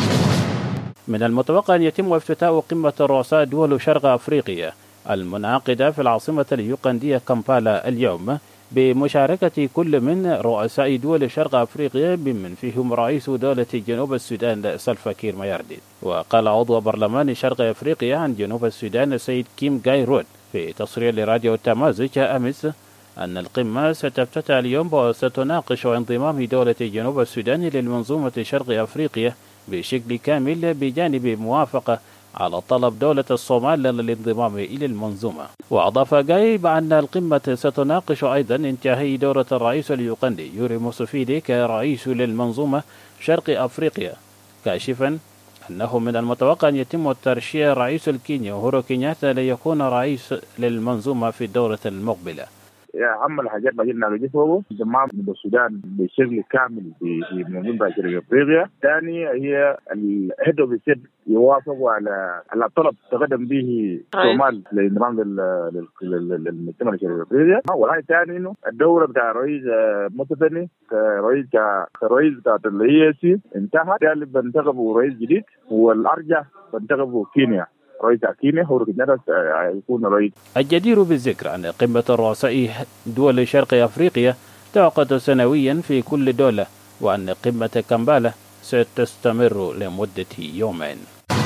من المتوقع أن يتم افتتاح قمة رؤساء دول شرق أفريقيا المنعقدة في العاصمة اليوغندية كامبالا اليوم بمشاركة كل من رؤساء دول شرق أفريقيا بمن فيهم رئيس دولة جنوب السودان سلفا كير مايارديت. وقال عضو برلمان شرق أفريقيا عن جنوب السودان السيد كيم جاي رود في تصريح لراديو التمازج أمس أن القمة ستفتتح اليوم وستناقش انضمام دولة جنوب السودان للمنظومة شرق أفريقيا بشكل كامل بجانب موافقة على طلب دولة الصومال للانضمام إلى المنظومة. وأضاف جاي بأن القمة ستناقش أيضا انتهاء دورة الرئيس اليوغندي يوري موسوفيدي كرئيس للمنظومة شرق أفريقيا، كاشفا أنه من المتوقع أن يتم ترشيح رئيس الكينيا أوهورو كينياتا ليكون رئيس للمنظومة في الدورة المقبلة. أهم الحاجات اللي قلنا نجيبه انضمام السودان بشكل كامل في منظومة شرق أفريقيا. ثاني هي الهدف بيصير يوافقوا على على طلب تقدم به الصومال للانضمام للمجتمع شرق أفريقيا. والحاجة الثانية إنه الدورة بتاع رئيس متثني كرئيس كرئيس بتاع الإي سي انتهى، بالتالي بنتخبوا رئيس جديد، والأرجح بنتخبوا كينيا رئيس كينيا هو يكون رئيس. الجدير بالذكر أن قمة الرؤساء دول شرق أفريقيا تعقد سنويا في كل دولة، وأن قمة كامبالا ستستمر لمدة يومين.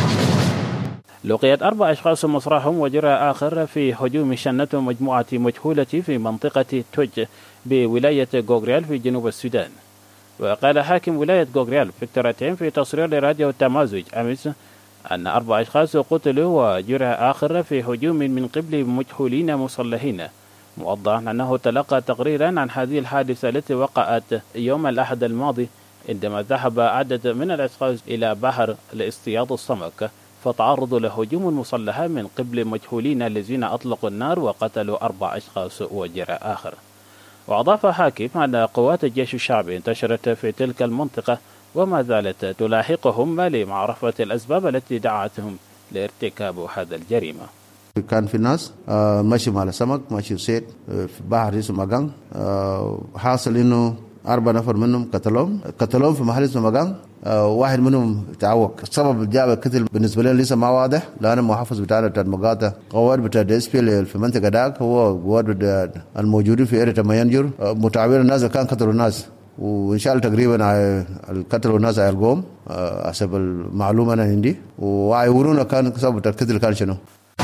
لقيت أربع أشخاص مصرعهم وجرى آخر في هجوم شنت مجموعة مجهولة في منطقة توج بولاية غوغريال في جنوب السودان. وقال حاكم ولاية غوغريال فيكتور أتيم في تصريح لراديو التمازج أمس أن أربع أشخاص قتلوا وجرح آخر في هجوم من قبل مجهولين مسلحين، موضحا أنه تلقى تقريرا عن هذه الحادثة التي وقعت يوم الأحد الماضي عندما ذهب عدد من الأشخاص إلى بحر لاصطياد السمك، فتعرضوا لهجوم مسلح من قبل مجهولين الذين أطلقوا النار وقتلوا أربع أشخاص وجرح آخر. وأضاف حاكم أن قوات الجيش الشعبي انتشرت في تلك المنطقة وما زالت تلاحقهم لمعرفة الأسباب التي دعتهم لارتكاب هذا الجريمة. كان في ناس ماشي مع السمك ماشي صيد في بحر اسمه مغان، حاصل إنه أربع نفر منهم قتلهم قتلهم في محل اسمه مغان، واحد منهم تعوق. سبب جاب القتل بالنسبة لنا لسه ما واضح، لأن المحافظ بتاعنا بتاع المقاطع قوات بتاع دي اس بي في المنطقة داك هو قوات الموجودين في إيريا ميانجور متعاون الناس كان قتلوا الناس، وإن شاء الله تقريبا القتل والناس هيلقوهم حسب المعلومة أنا عندي، ويقولون كان سبب القتل كان شنو.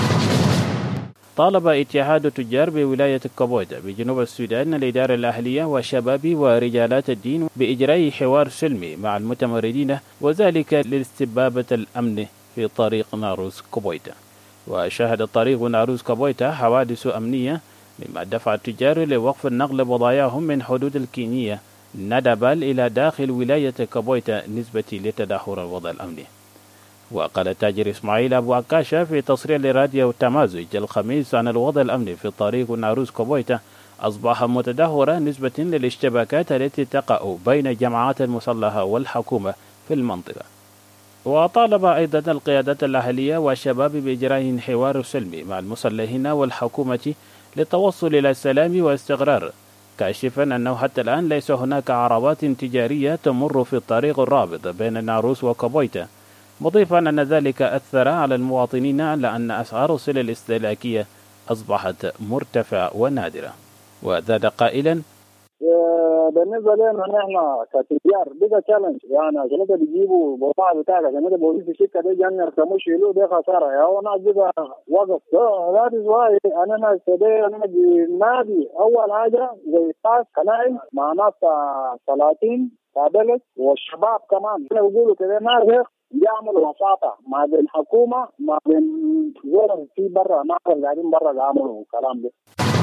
طالب اتحاد التجار بولاية كابويتا بجنوب السودان الإدارة الأهلية وشباب ورجالات الدين بإجراء حوار سلمي مع المتمردين، وذلك لاستبابة الأمن في طريق ناروس كابويتا. وشهد طريق ناروس كابويتا حوادث أمنية مما دفع التجار لوقف النقل بضايعهم من حدود الكينية ندبال إلى داخل ولاية كابويتا نسبة لتدهور الوضع الأمني. وقال التاجر إسماعيل أبو عكاشة في تصريح لراديو تمازج الخميس عن الوضع الأمني في طريق ناروس كابويتا أصبح متدهورا نسبة للاشتباكات التي تقع بين الجماعات المسلحة والحكومة في المنطقة. وطالب أيضا القيادات الأهلية والشباب بإجراء حوار سلمي مع المسلحين والحكومة للتوصل إلى السلام واستقرار، كاشفا أنه حتى الآن ليس هناك عربات تجارية تمر في الطريق الرابط بين ناروس وكابويتا، مضيفا أن ذلك أثر على المواطنين لأن أسعار السلع الاستهلاكية أصبحت مرتفعة ونادرة. وزاد قائلا: بالنسبه لنا نحن كتجار بقى تشالنج، يعني عشان كده بيجيبوا بضاعه بتاعك عشان كده بقول في الشركه دي جانا يركبوا يشيلوا ده خساره، يا هو ناس بقى وقف. ذات از واي انا ناس كده انا نادي اول حاجه زي فاس كنائم مع ناس ثلاثين قابلت والشباب كمان بيقولوا كده ناس يعملوا وساطه ما بين الحكومه ما بين غير في برا ناس قاعدين برا يعملوا الكلام ده.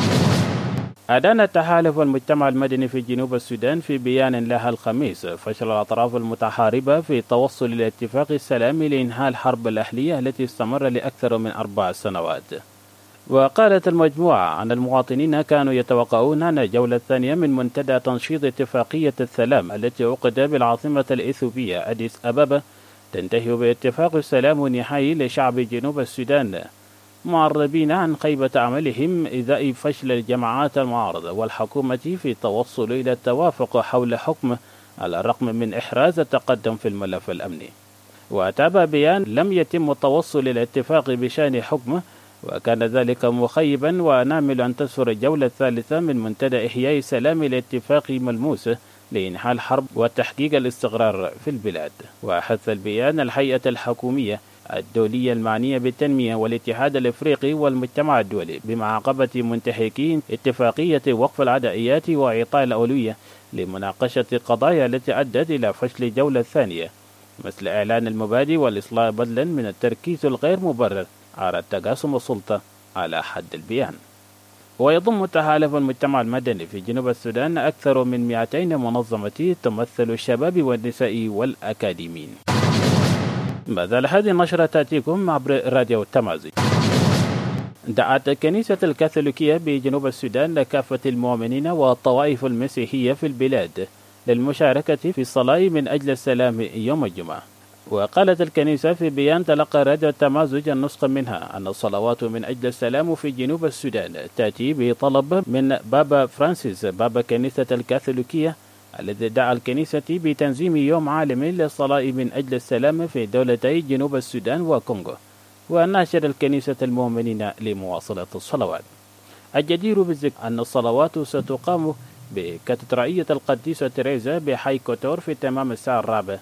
أدان تحالف المجتمع المدني في جنوب السودان في بيان لها الخميس فشل الأطراف المتحاربة في التوصل إلى اتفاق السلام لإنهاء الحرب الأهلية التي استمر لأكثر من أربع سنوات. وقالت المجموعة أن المواطنين كانوا يتوقعون أن الجولة الثانية من منتدى تنشيط اتفاقية السلام التي عقد بالعاصمة الإثيوبية أديس أبابا تنتهي باتفاق السلام النهائي لشعب جنوب السودان، معربين عن خيبة عملهم إزاء فشل الجماعات المعارضة والحكومة في التوصل إلى التوافق حول حكم على الرغم من إحراز التقدم في الملف الأمني. وتابع بيان لم يتم التوصل إلى اتفاق بشأن حكمه، وكان ذلك مخيبا ونامل أن تسفر الجولة الثالثة من منتدى إحياء السلام لاتفاق ملموس لإنهاء الحرب وتحقيق الاستقرار في البلاد. وحث البيان الهيئة الحكومية الدولية المعنية بالتنمية والاتحاد الإفريقي والمجتمع الدولي بمعاقبة منتهكين اتفاقية وقف العدائيات وإعطاء الأولوية لمناقشة القضايا التي أدت إلى فشل الجولة الثانية، مثل إعلان المبادئ والإصلاح بدلا من التركيز الغير مبرر على تقاسم السلطة على حد البيان. ويضم تحالف المجتمع المدني في جنوب السودان أكثر من مئتين منظمة تمثل الشباب والنساء والأكاديميين. ما زال هذه النشرة تأتيكم عبر راديو تمازج. دعت الكنيسة الكاثوليكية بجنوب السودان لكافة المؤمنين والطوائف المسيحية في البلاد للمشاركة في الصلاة من أجل السلام يوم الجمعة. وقالت الكنيسة في بيان تلقى راديو تمازج النسخة منها أن الصلوات من أجل السلام في جنوب السودان تأتي بطلب من بابا فرانسيس بابا كنيسة الكاثوليكية الذي دعا الكنيسة بتنظيم يوم عالمي للصلاة من أجل السلام في دولتي جنوب السودان وكونغو، وناشر الكنيسة المؤمنين لمواصلة الصلوات. الجدير بالذكر أن الصلوات ستقام بكاتدرائية القديسة تريزا بحي كوتور في تمام الساعة الرابعة.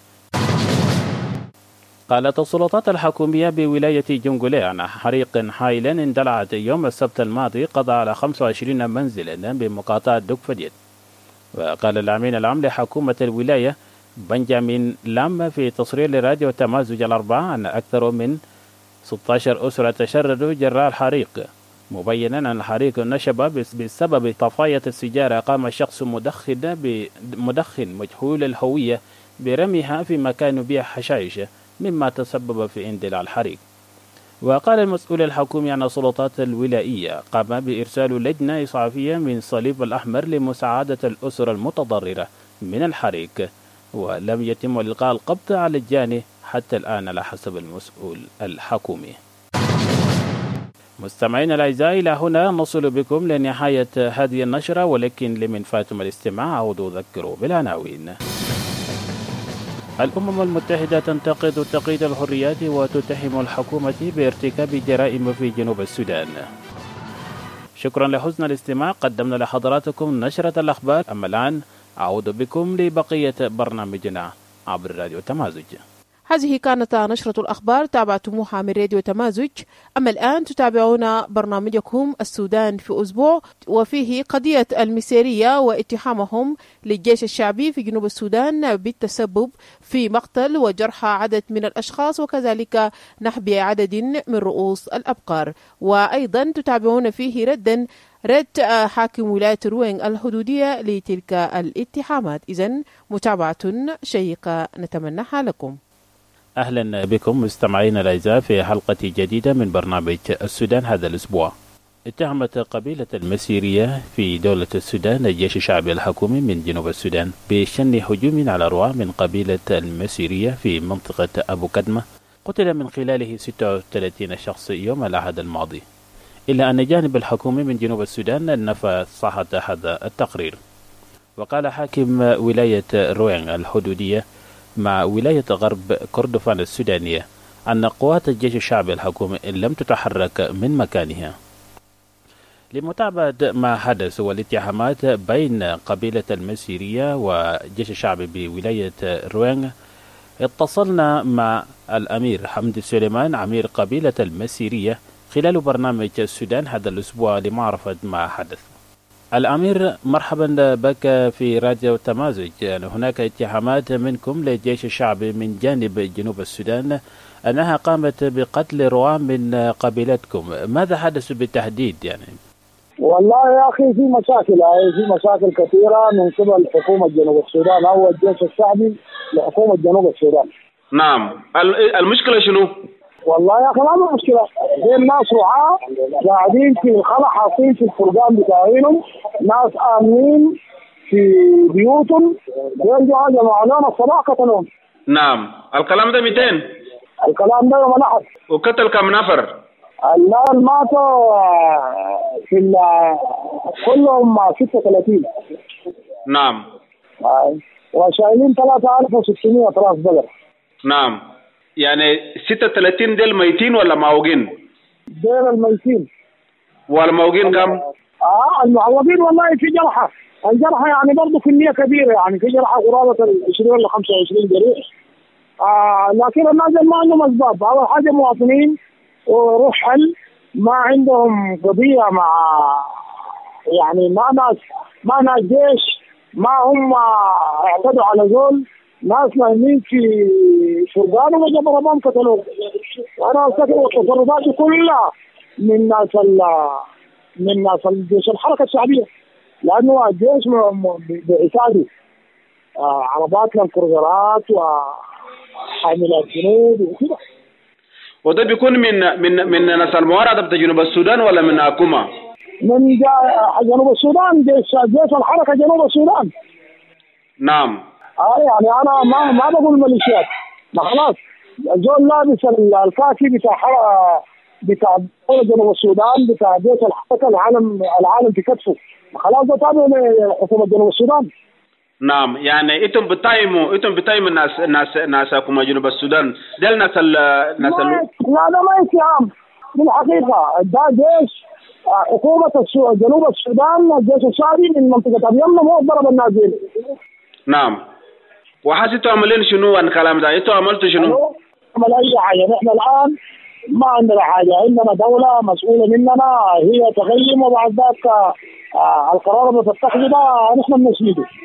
قالت السلطات الحكومية بولاية جونغولي عن حريق هائل اندلعت يوم السبت الماضي قضى على خمسة وعشرين منزلا بمقاطعة دوك فديت. وقال الأمين العام لحكومة الولاية بنجامين لام في تصريح لراديو تمازج الأربعاء أن أكثر من ستة عشر أسرة تشردوا جراء الحريق، مبينا أن الحريق نشب بسبب طفاية السيجارة قام شخص مدخن بمدخن مجهول الهوية برميها في مكان يبيع حشائش، مما تسبب في اندلاع الحريق. وقال المسؤول الحكومي عن السلطات الولائية قام بإرسال لجنة إسعافية من صليب الأحمر لمساعدة الأسر المتضررة من الحريق، ولم يتم إلقاء القبض على الجاني حتى الآن على حسب المسؤول الحكومي. مستمعين الأعزاء، إلى هنا نصل بكم لنهاية هذه النشرة، ولكن لمن فاتم الاستماع أعود أذكر بالعناوين. الأمم المتحدة تنتقد تقييد الحريات وتتهم الحكومة بارتكاب جرائم في جنوب السودان. شكرا لحسن الاستماع، قدمنا لحضراتكم نشرة الأخبار. أما الآن أعود بكم لبقية برنامجنا عبر راديو تمازج. هذه كانت نشرة الأخبار تابعتموها من راديو تمازج. أما الآن تتابعون برنامجكم السودان في أسبوع، وفيه قضية المسيرية واتهامهم للجيش الشعبي في جنوب السودان بالتسبب في مقتل وجرح عدد من الأشخاص، وكذلك نحب عدد من رؤوس الأبقار. وأيضا تتابعون فيه ردا رد حاكم ولاية روينغ الحدودية لتلك الاتهامات. إذن متابعة شيقة نتمناها لكم. أهلا بكم مستمعينا الأعزاء في حلقة جديدة من برنامج السودان هذا الأسبوع. اتهمت قبيلة المسيرية في دولة السودان الجيش الشعبي الحكومي من جنوب السودان بشن هجوم على رواة من قبيلة المسيرية في منطقة أبو كدمة قتل من خلاله ستة وثلاثين شخص يوم الأحد الماضي، إلا أن الجانب الحكومي من جنوب السودان نفى صحة هذا التقرير. وقال حاكم ولاية روينغ الحدودية مع ولاية غرب كردفان السودانية أن قوات الجيش الشعبي الحكومي لم تتحرك من مكانها. لمتابعة ما حدث والاتهامات بين قبيلة المسيرية والجيش الشعبي بولاية روينغ، اتصلنا مع الأمير حمد سليمان أمير قبيلة المسيرية خلال برنامج السودان هذا الأسبوع لمعرفة ما حدث. الأمير، مرحبا بك في راديو تمازج. يعني هناك اتهامات منكم للجيش الشعبي من جانب جنوب السودان أنها قامت بقتل رواة من قبيلتكم، ماذا حدث بالتحديد يعني؟ والله يا أخي في مشاكل، في مشاكل كثيرة من قبل حكومة جنوب السودان أو الجيش الشعبي لحكومة جنوب السودان. نعم، المشكلة شنو؟ والله يا أخي ما مشكلة، زي الناس رعاة قاعدين في الخلا حاطين في الفرقان بتاعينهم، ناس آمنين في بيوتهم، بيرجعوا حاجة معلومة الصباح قتلهم. نعم، الكلام ده مئتين؟ الكلام ده يوم الأحد. وقتل كم نفر؟ الناس ماتوا في كلهم ستة وثلاثين. نعم. وشايلين ثلاثة آلاف وستمائة راس بقر. نعم، يعني ستة وثلاثين ديل ميتين ولا معوقين؟ ديل الميتين. والمعوقين كم؟ اه المعوقين والله في جرحى، الجرحى يعني برضه كمية كبيرة، يعني في جرحى قرابة ال عشرين ولا خمسة وعشرين جريح. آه لكن الناس ما عندهم أسباب، أول حاجة مواطنين ورحل ما عندهم قضية مع يعني ما ناس ما ناس جيش، ما هم اعتدوا على زول، ناس نايمين في فرقان وجبر بام قتلوه. وانا افتكر التصرفات كلها من ناس من ناس الجيش الحركه الشعبيه، لانه الجيش بإساده آه عربات للكروزرات وحاملات جنود وكذا. وده بيكون من من من ناس المعارضه بتاع جنوب السودان ولا من حكومه؟ من جنوب السودان، جيش جيش الحركه جنوب السودان. نعم. اه يعني انا ما ما بقول ميليشيات، ما خلاص الزول لابس الكاكي بتاع بتاع جنوب السودان بتاع جيش الحركه، العالم العالم في كتفه، خلاص ده تابع لحكومه جنوب السودان. نعم، يعني انتم بتايموا انتم بتايموا الناس الناس ناس حكومه جنوب السودان، ده الناس الناس لا ده ما اتهام بالحقيقه، ده جيش حكومه جنوب السودان، الجيش الشعبي من منطقه اليمن هو ضرب الناس دي. نعم، وحسيتوا عملين شنو عن الكلام ده؟ انتوا عملتوا شنو؟ عمل اي حاجه، نحن الان ما عندنا حاجه، عندنا دوله مسؤوله مننا هي تقيم، وبعد ذلك آه القرار اللي تتخذه ده نحن بنسنده.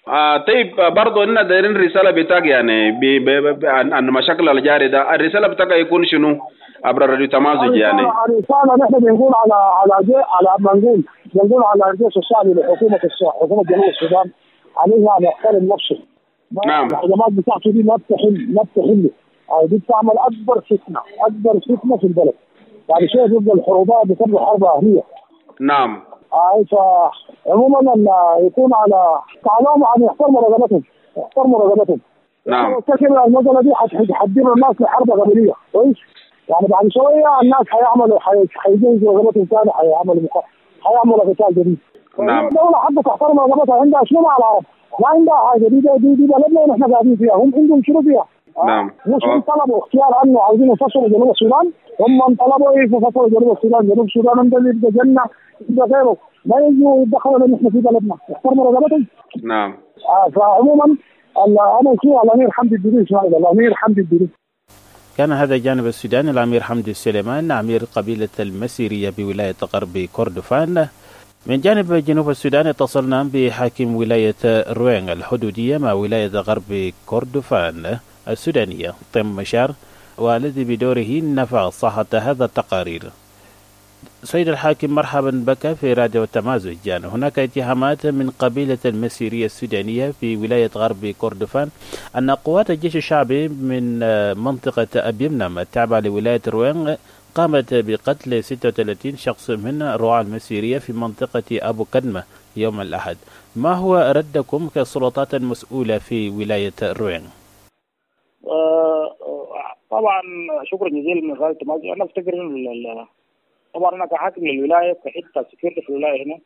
آه طيب برضه إننا دايرين رسالة بتاعك يعني ب ب ب عن مشاكل الجاري ده، الرسالة بتاعك يكون شنو عبر راديو تمازج يعني؟ الرسالة نحن بنقول على على جي على بنقول بنقول على الجيش الشعبي لحكومة حكومة جنوب السودان عليها أن يحترم نفسه. نعم. الهجمات بتاعته دي ما بتحل ما بتحل دي بتعمل أكبر فتنة أكبر فتنة في البلد. يعني شيء ضد الحروبات بتبقى حرب أهلية. نعم. آه فعموما أن يكون على تعلم أن يحترموا رغبتهم يحترموا رغبتهم. نعم. وكذا المسألة دي حتدير الناس لحرب قبلية كويس. يعني بعد شوية الناس حيعملوا حيجيزوا رغبتهم ثاني حيعملوا حيعملوا قتال جديد. نعم. الدولة حتى تحترم رغبتها عندها شنو مع العرب؟ ما عندها حاجة دي دي دي بلدنا نحن قاعدين فيها هم عندهم شنو فيها؟ نعم. مش هم طلبوا اختيار انه عاوزين يفصلوا جنوب السودان، هم طلبوا ايه يفصلوا جنوب السودان، جنوب السودان عندهم يبقى جنة يبقى غيره، ما يجوا يدخلوا لنا احنا في بلدنا، يحترموا رغبتهم. نعم. آه فعموما انا اسمي الامير حمدي الدريس اسماعيل الامير حمدي الدريس. كان هذا جانب السودان الامير حمدي السليمان امير قبيلة المسيرية بولاية غرب كردفان. من جانب جنوب السودان اتصلنا بحاكم ولاية روينغ الحدودية مع ولاية غرب كردفان السودانية طم مشار، والذي بدوره نفى صحة هذا التقارير. سيد الحاكم مرحبا بك في راديو التمازج. يعني هناك اتهامات من قبيلة المسيرية السودانية في ولاية غرب كردفان أن قوات الجيش الشعبي من منطقة أبيمنم التابعة لولاية روينغ قامت بقتل ستة وثلاثين شخص من رعاة المسيرية في منطقة أبو كدمة يوم الأحد. ما هو ردكم كسلطات المسؤولة في ولاية روينغ؟ أه طبعا شكرا جزيلا من غاية التمازج. أنا أفتكر إن طبعا أنا كحاكم للولاية كحتة سكيورتي في الولاية هنا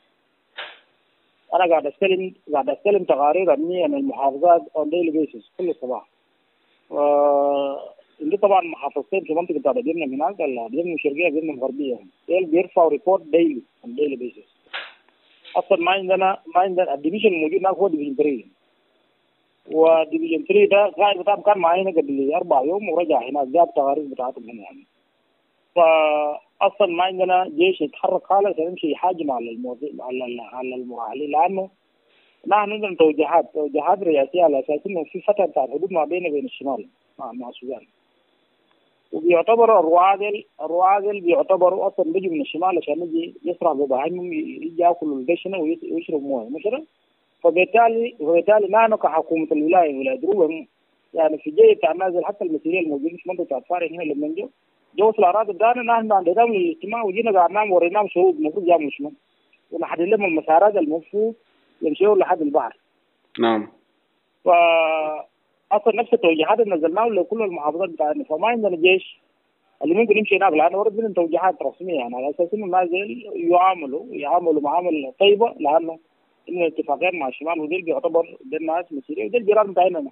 أنا قاعد أستلم قاعد أستلم تقارير أمنية من المحافظات on daily basis كل صباح. عندي طبعا محافظتين في منطقة أبيمنم هناك، أبيمنم الشرقية أبيمنم الغربية، ديل بيرفعوا ريبورت ديلي on daily basis. أصلا ما عندنا ما عندنا الديفيجن الموجود هناك هو ديفيجن ثلاثة، وديفيجن ثلاثة ده قائد بتاعهم كان معي هنا قبل أربع يوم ورجع هناك جاب تقارير بتاعتهم هنا يعني. فأصلا ما عندنا جيش يتحرك خالص يمشي يحاجم على الموضوع على على المراحلين، لأنه نحن عندنا توجيهات توجيهات رئاسية على أساس إنه في فترة بتاع الحدود ما بيننا وبين الشمال مع مع السودان، وبيعتبروا الرعاذل الرعاذل بيعتبروا أصلا بيجوا من الشمال عشان يجي يسرع ببهايمهم يجي ياكلوا الدشنة ويشربوا مويه مثلا. فبالتالي فبالتالي نحن كحكومة الولاية ولاية روينغ يعني في جاي بتاع نازل حتى المسؤولية الموجودين في منطقة أطفال هنا لما نجوا جو في الأراضي بتاعنا نحن عندنا الاجتماع وجينا قاعد نعمل وريناهم شروط المفروض يعملوا شنو ونحدد لهم المسارات المفروض يمشوا لحد البحر. نعم. ف اصلا نفس التوجيهات اللي نزلناها لكل المحافظات بتاعتنا، فما عندنا جيش اللي ممكن يمشي هناك، لانه ورد منهم توجيهات رسميه يعني على اساس انه الناس يعاملوا يعاملوا معامله طيبه، لانه ان اتفاقيات مع الشمال وديل بيعتبر ديل الناس مسيريه وديل جيران بتاعنا.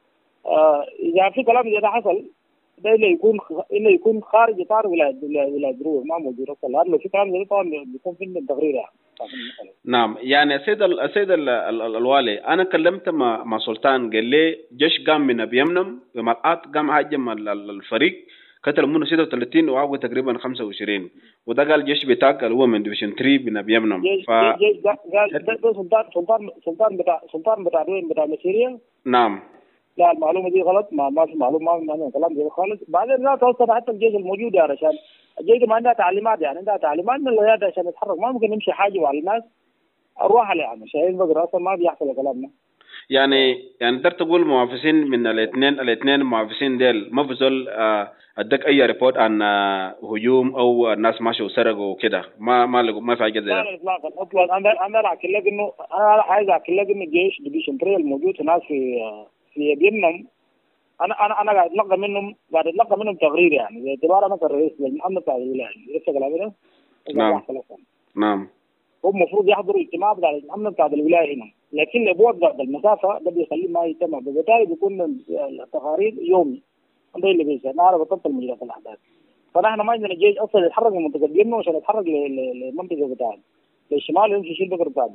آه اذا في كلام زي ده حصل ده اللي يكون اللي يكون خارج اطار ولايه ولايه روينغ ما موجود اصلا، لانه في كلام زي ده طبعا بيكون في التقرير يعني. نعم. يعني السيد السيد الوالي انا كلمت مع مع سلطان قال لي جيش قام من ابيمنم بمرآت قام هاجم الفريق قتل منه ستة وثلاثين وعاقوا تقريبا خمسة وعشرين، وده قال الجيش بتاعك اللي هو من ديفيجن ثلاثة من ابيمنم. ف جيش قال ده سلطان سلطان سلطان بتاع سلطان بتاع روينغ بتاع مسيريا. نعم. لا المعلومه دي غلط، ما ما في معلومه ما عندنا كلام زي خالص. بعدين لا توصل حتى الجيش الموجود يعني عشان الجيش ما عندها تعليمات يعني عندها تعليمات من القياده عشان يتحرك، ما ممكن نمشي حاجه على الناس اروح على يعني شايفين بقرا اصلا ما بيحصل كلامنا. يعني يعني تقدر تقول موافسين من الاثنين الاثنين موافسين ديل ما بزول آه ادك اي ريبورت عن آه هجوم او الناس ماشوا وسرقوا وكده، ما ما ما في حاجه زي ده. لا اطلاقا اطلاقا انا انا احكي لك انه انا عايز احكي لك انه الجيش ديفيجن ثلاثة الموجود هناك في في ابيمنم انا انا انا قاعد اتلقى منهم قاعد اتلقى منهم تقرير يعني باعتبار انا كرئيس للمحمد بتاع الولايه لسه كلامنا. نعم. نعم. هم المفروض يحضروا اجتماع بتاع المحمد بتاع الولايه هنا، لكن الابواب بعد المسافه ده بيخليه ما يجتمع، بالتالي بيكون التقارير يومي ده اللي بيصير. انا عارف بطلت مجريات الاحداث، فنحن ما عندنا جيش اصلا يتحرك من منطقه جنة عشان يتحرك للمنطقه بتاعنا للشمال يمشي يشيل بقر بتاع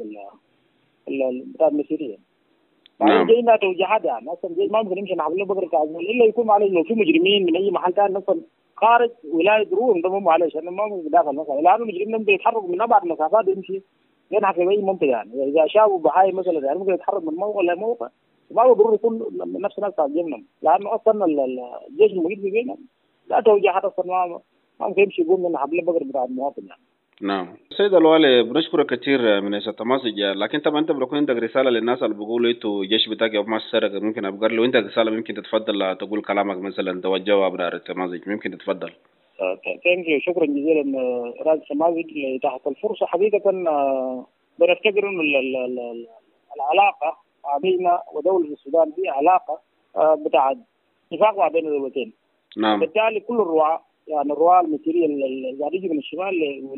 بتاع المسيريه. نعم. جاينا توجيهات يعني اصلا جاي ما ممكن نمشي نعمل له بقر بتاع الا يكون معلش لو في مجرمين من اي محل ثاني مثلا خارج ولايه روينغ ده مو معلش انا ما ممكن داخل مثلا، لانه المجرمين بيتحركوا من ابعد مسافات يمشي ينحكي في اي منطقه يعني. اذا شافوا بهاي مثلا يعني ممكن يتحرك من موقع لموقع، ما هو ضروري يكون نفس الناس بتاع الجنم، لانه اصلا الجيش الموجود في بينهم لا توجيهات اصلا ما ممكن يمشي يقول من حبل البقر بتاع المواطن يعني. نعم سيد الوالي بنشكرك كثير من هذا التماسج، لكن طبعا انت بيكون عندك رساله للناس اللي بيقولوا انتوا الجيش بتاعك ما سرق، ممكن ابقر له انت رساله ممكن تتفضل تقول كلامك مثلا توجهه عبر التماسج، ممكن تتفضل. ثانك يو، شكرا جزيلا راجل التماسج تحت الفرصه. حقيقه بنفتكر انه العلاقه بين ودوله السودان دي علاقه بتاعت اتفاق ما بين الدولتين. نعم. بالتالي كل الرعاة يعني الرعاة المثيرية اللي يجي من الشمال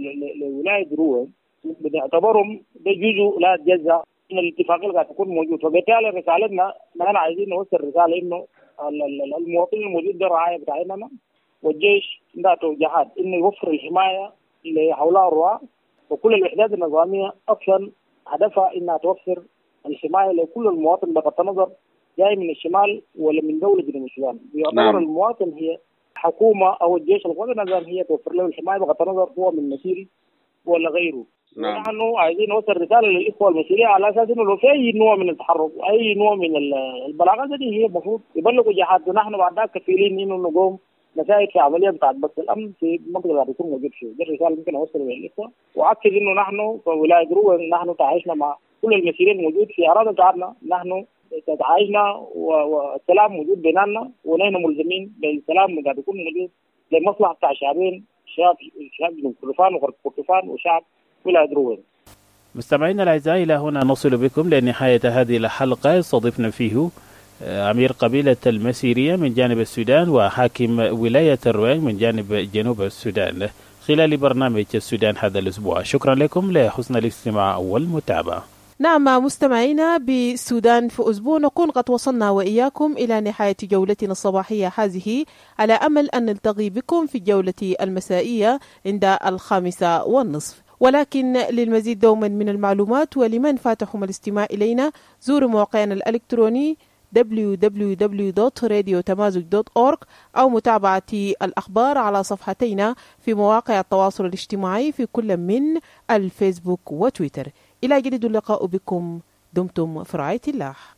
لولاية روان بنعتبرهم ده جزء لا يتجزأ من الاتفاق اللي قاعد تكون موجود. فبالتالي رسالتنا نحن عايزين نوصل رسالة إنه المواطن الموجود ده رعاية بتاعنا، والجيش عنده توجيهات إنه يوفر الحماية لهؤلاء الرعاة، وكل الوحدات النظامية أصلا هدفها إنها توفر الحماية لكل المواطن بغض النظر جاي من الشمال ولا من دولة جنوب السودان. يعتبر نعم. المواطن هي حكومة أو الجيش القومي النظام هي توفر له الحماية بغض النظر هو من مسيري ولا غيره. نعم. نحن عايزين نوصل رسالة للإخوة المسيرية على أساس إنه لو في أي نوع من التحرك أي نوع من البلاغات دي هي المفروض يبلغوا جهات، ونحن بعد ذلك كفيلين إنه نقوم نساعد في عملية بتاعت بث الأمن في المنطقة اللي يكون موجود فيه. دي الرسالة ممكن أوصلها للإخوة، وأكد إنه نحن في ولاية روان نحن تعايشنا مع كل المسيرين الموجود في أراضي بتاعتنا، نحن تعايشنا والسلام موجود بيننا، ونحن ملزمين بالسلام قاعد يكون موجود لمصلحة بتاع شعبين، شعب شعب جنوب كردفان وغرب كردفان وشعب ولاية روان. مستمعينا الأعزاء، إلى هنا نصل بكم لنهاية هذه الحلقة. استضفنا فيه أمير قبيلة المسيرية من جانب السودان وحاكم ولاية الروان من جانب جنوب السودان خلال برنامج السودان هذا الأسبوع. شكرا لكم لحسن الاستماع والمتابعة. نعم مستمعينا، بالسودان في أسبوع نكون قد وصلنا وإياكم إلى نهاية جولتنا الصباحية هذه، على أمل أن نلتقي بكم في الجولة المسائية عند الخامسة والنصف. ولكن للمزيد دوما من المعلومات ولمن فاتهم الاستماع إلينا زوروا موقعنا الإلكتروني دبليو دبليو دبليو دوت راديو تمازج دوت أورغ أو متابعة الأخبار على صفحتينا في مواقع التواصل الاجتماعي في كل من الفيسبوك وتويتر. إلى جديد اللقاء بكم، دمتم في رعاية الله.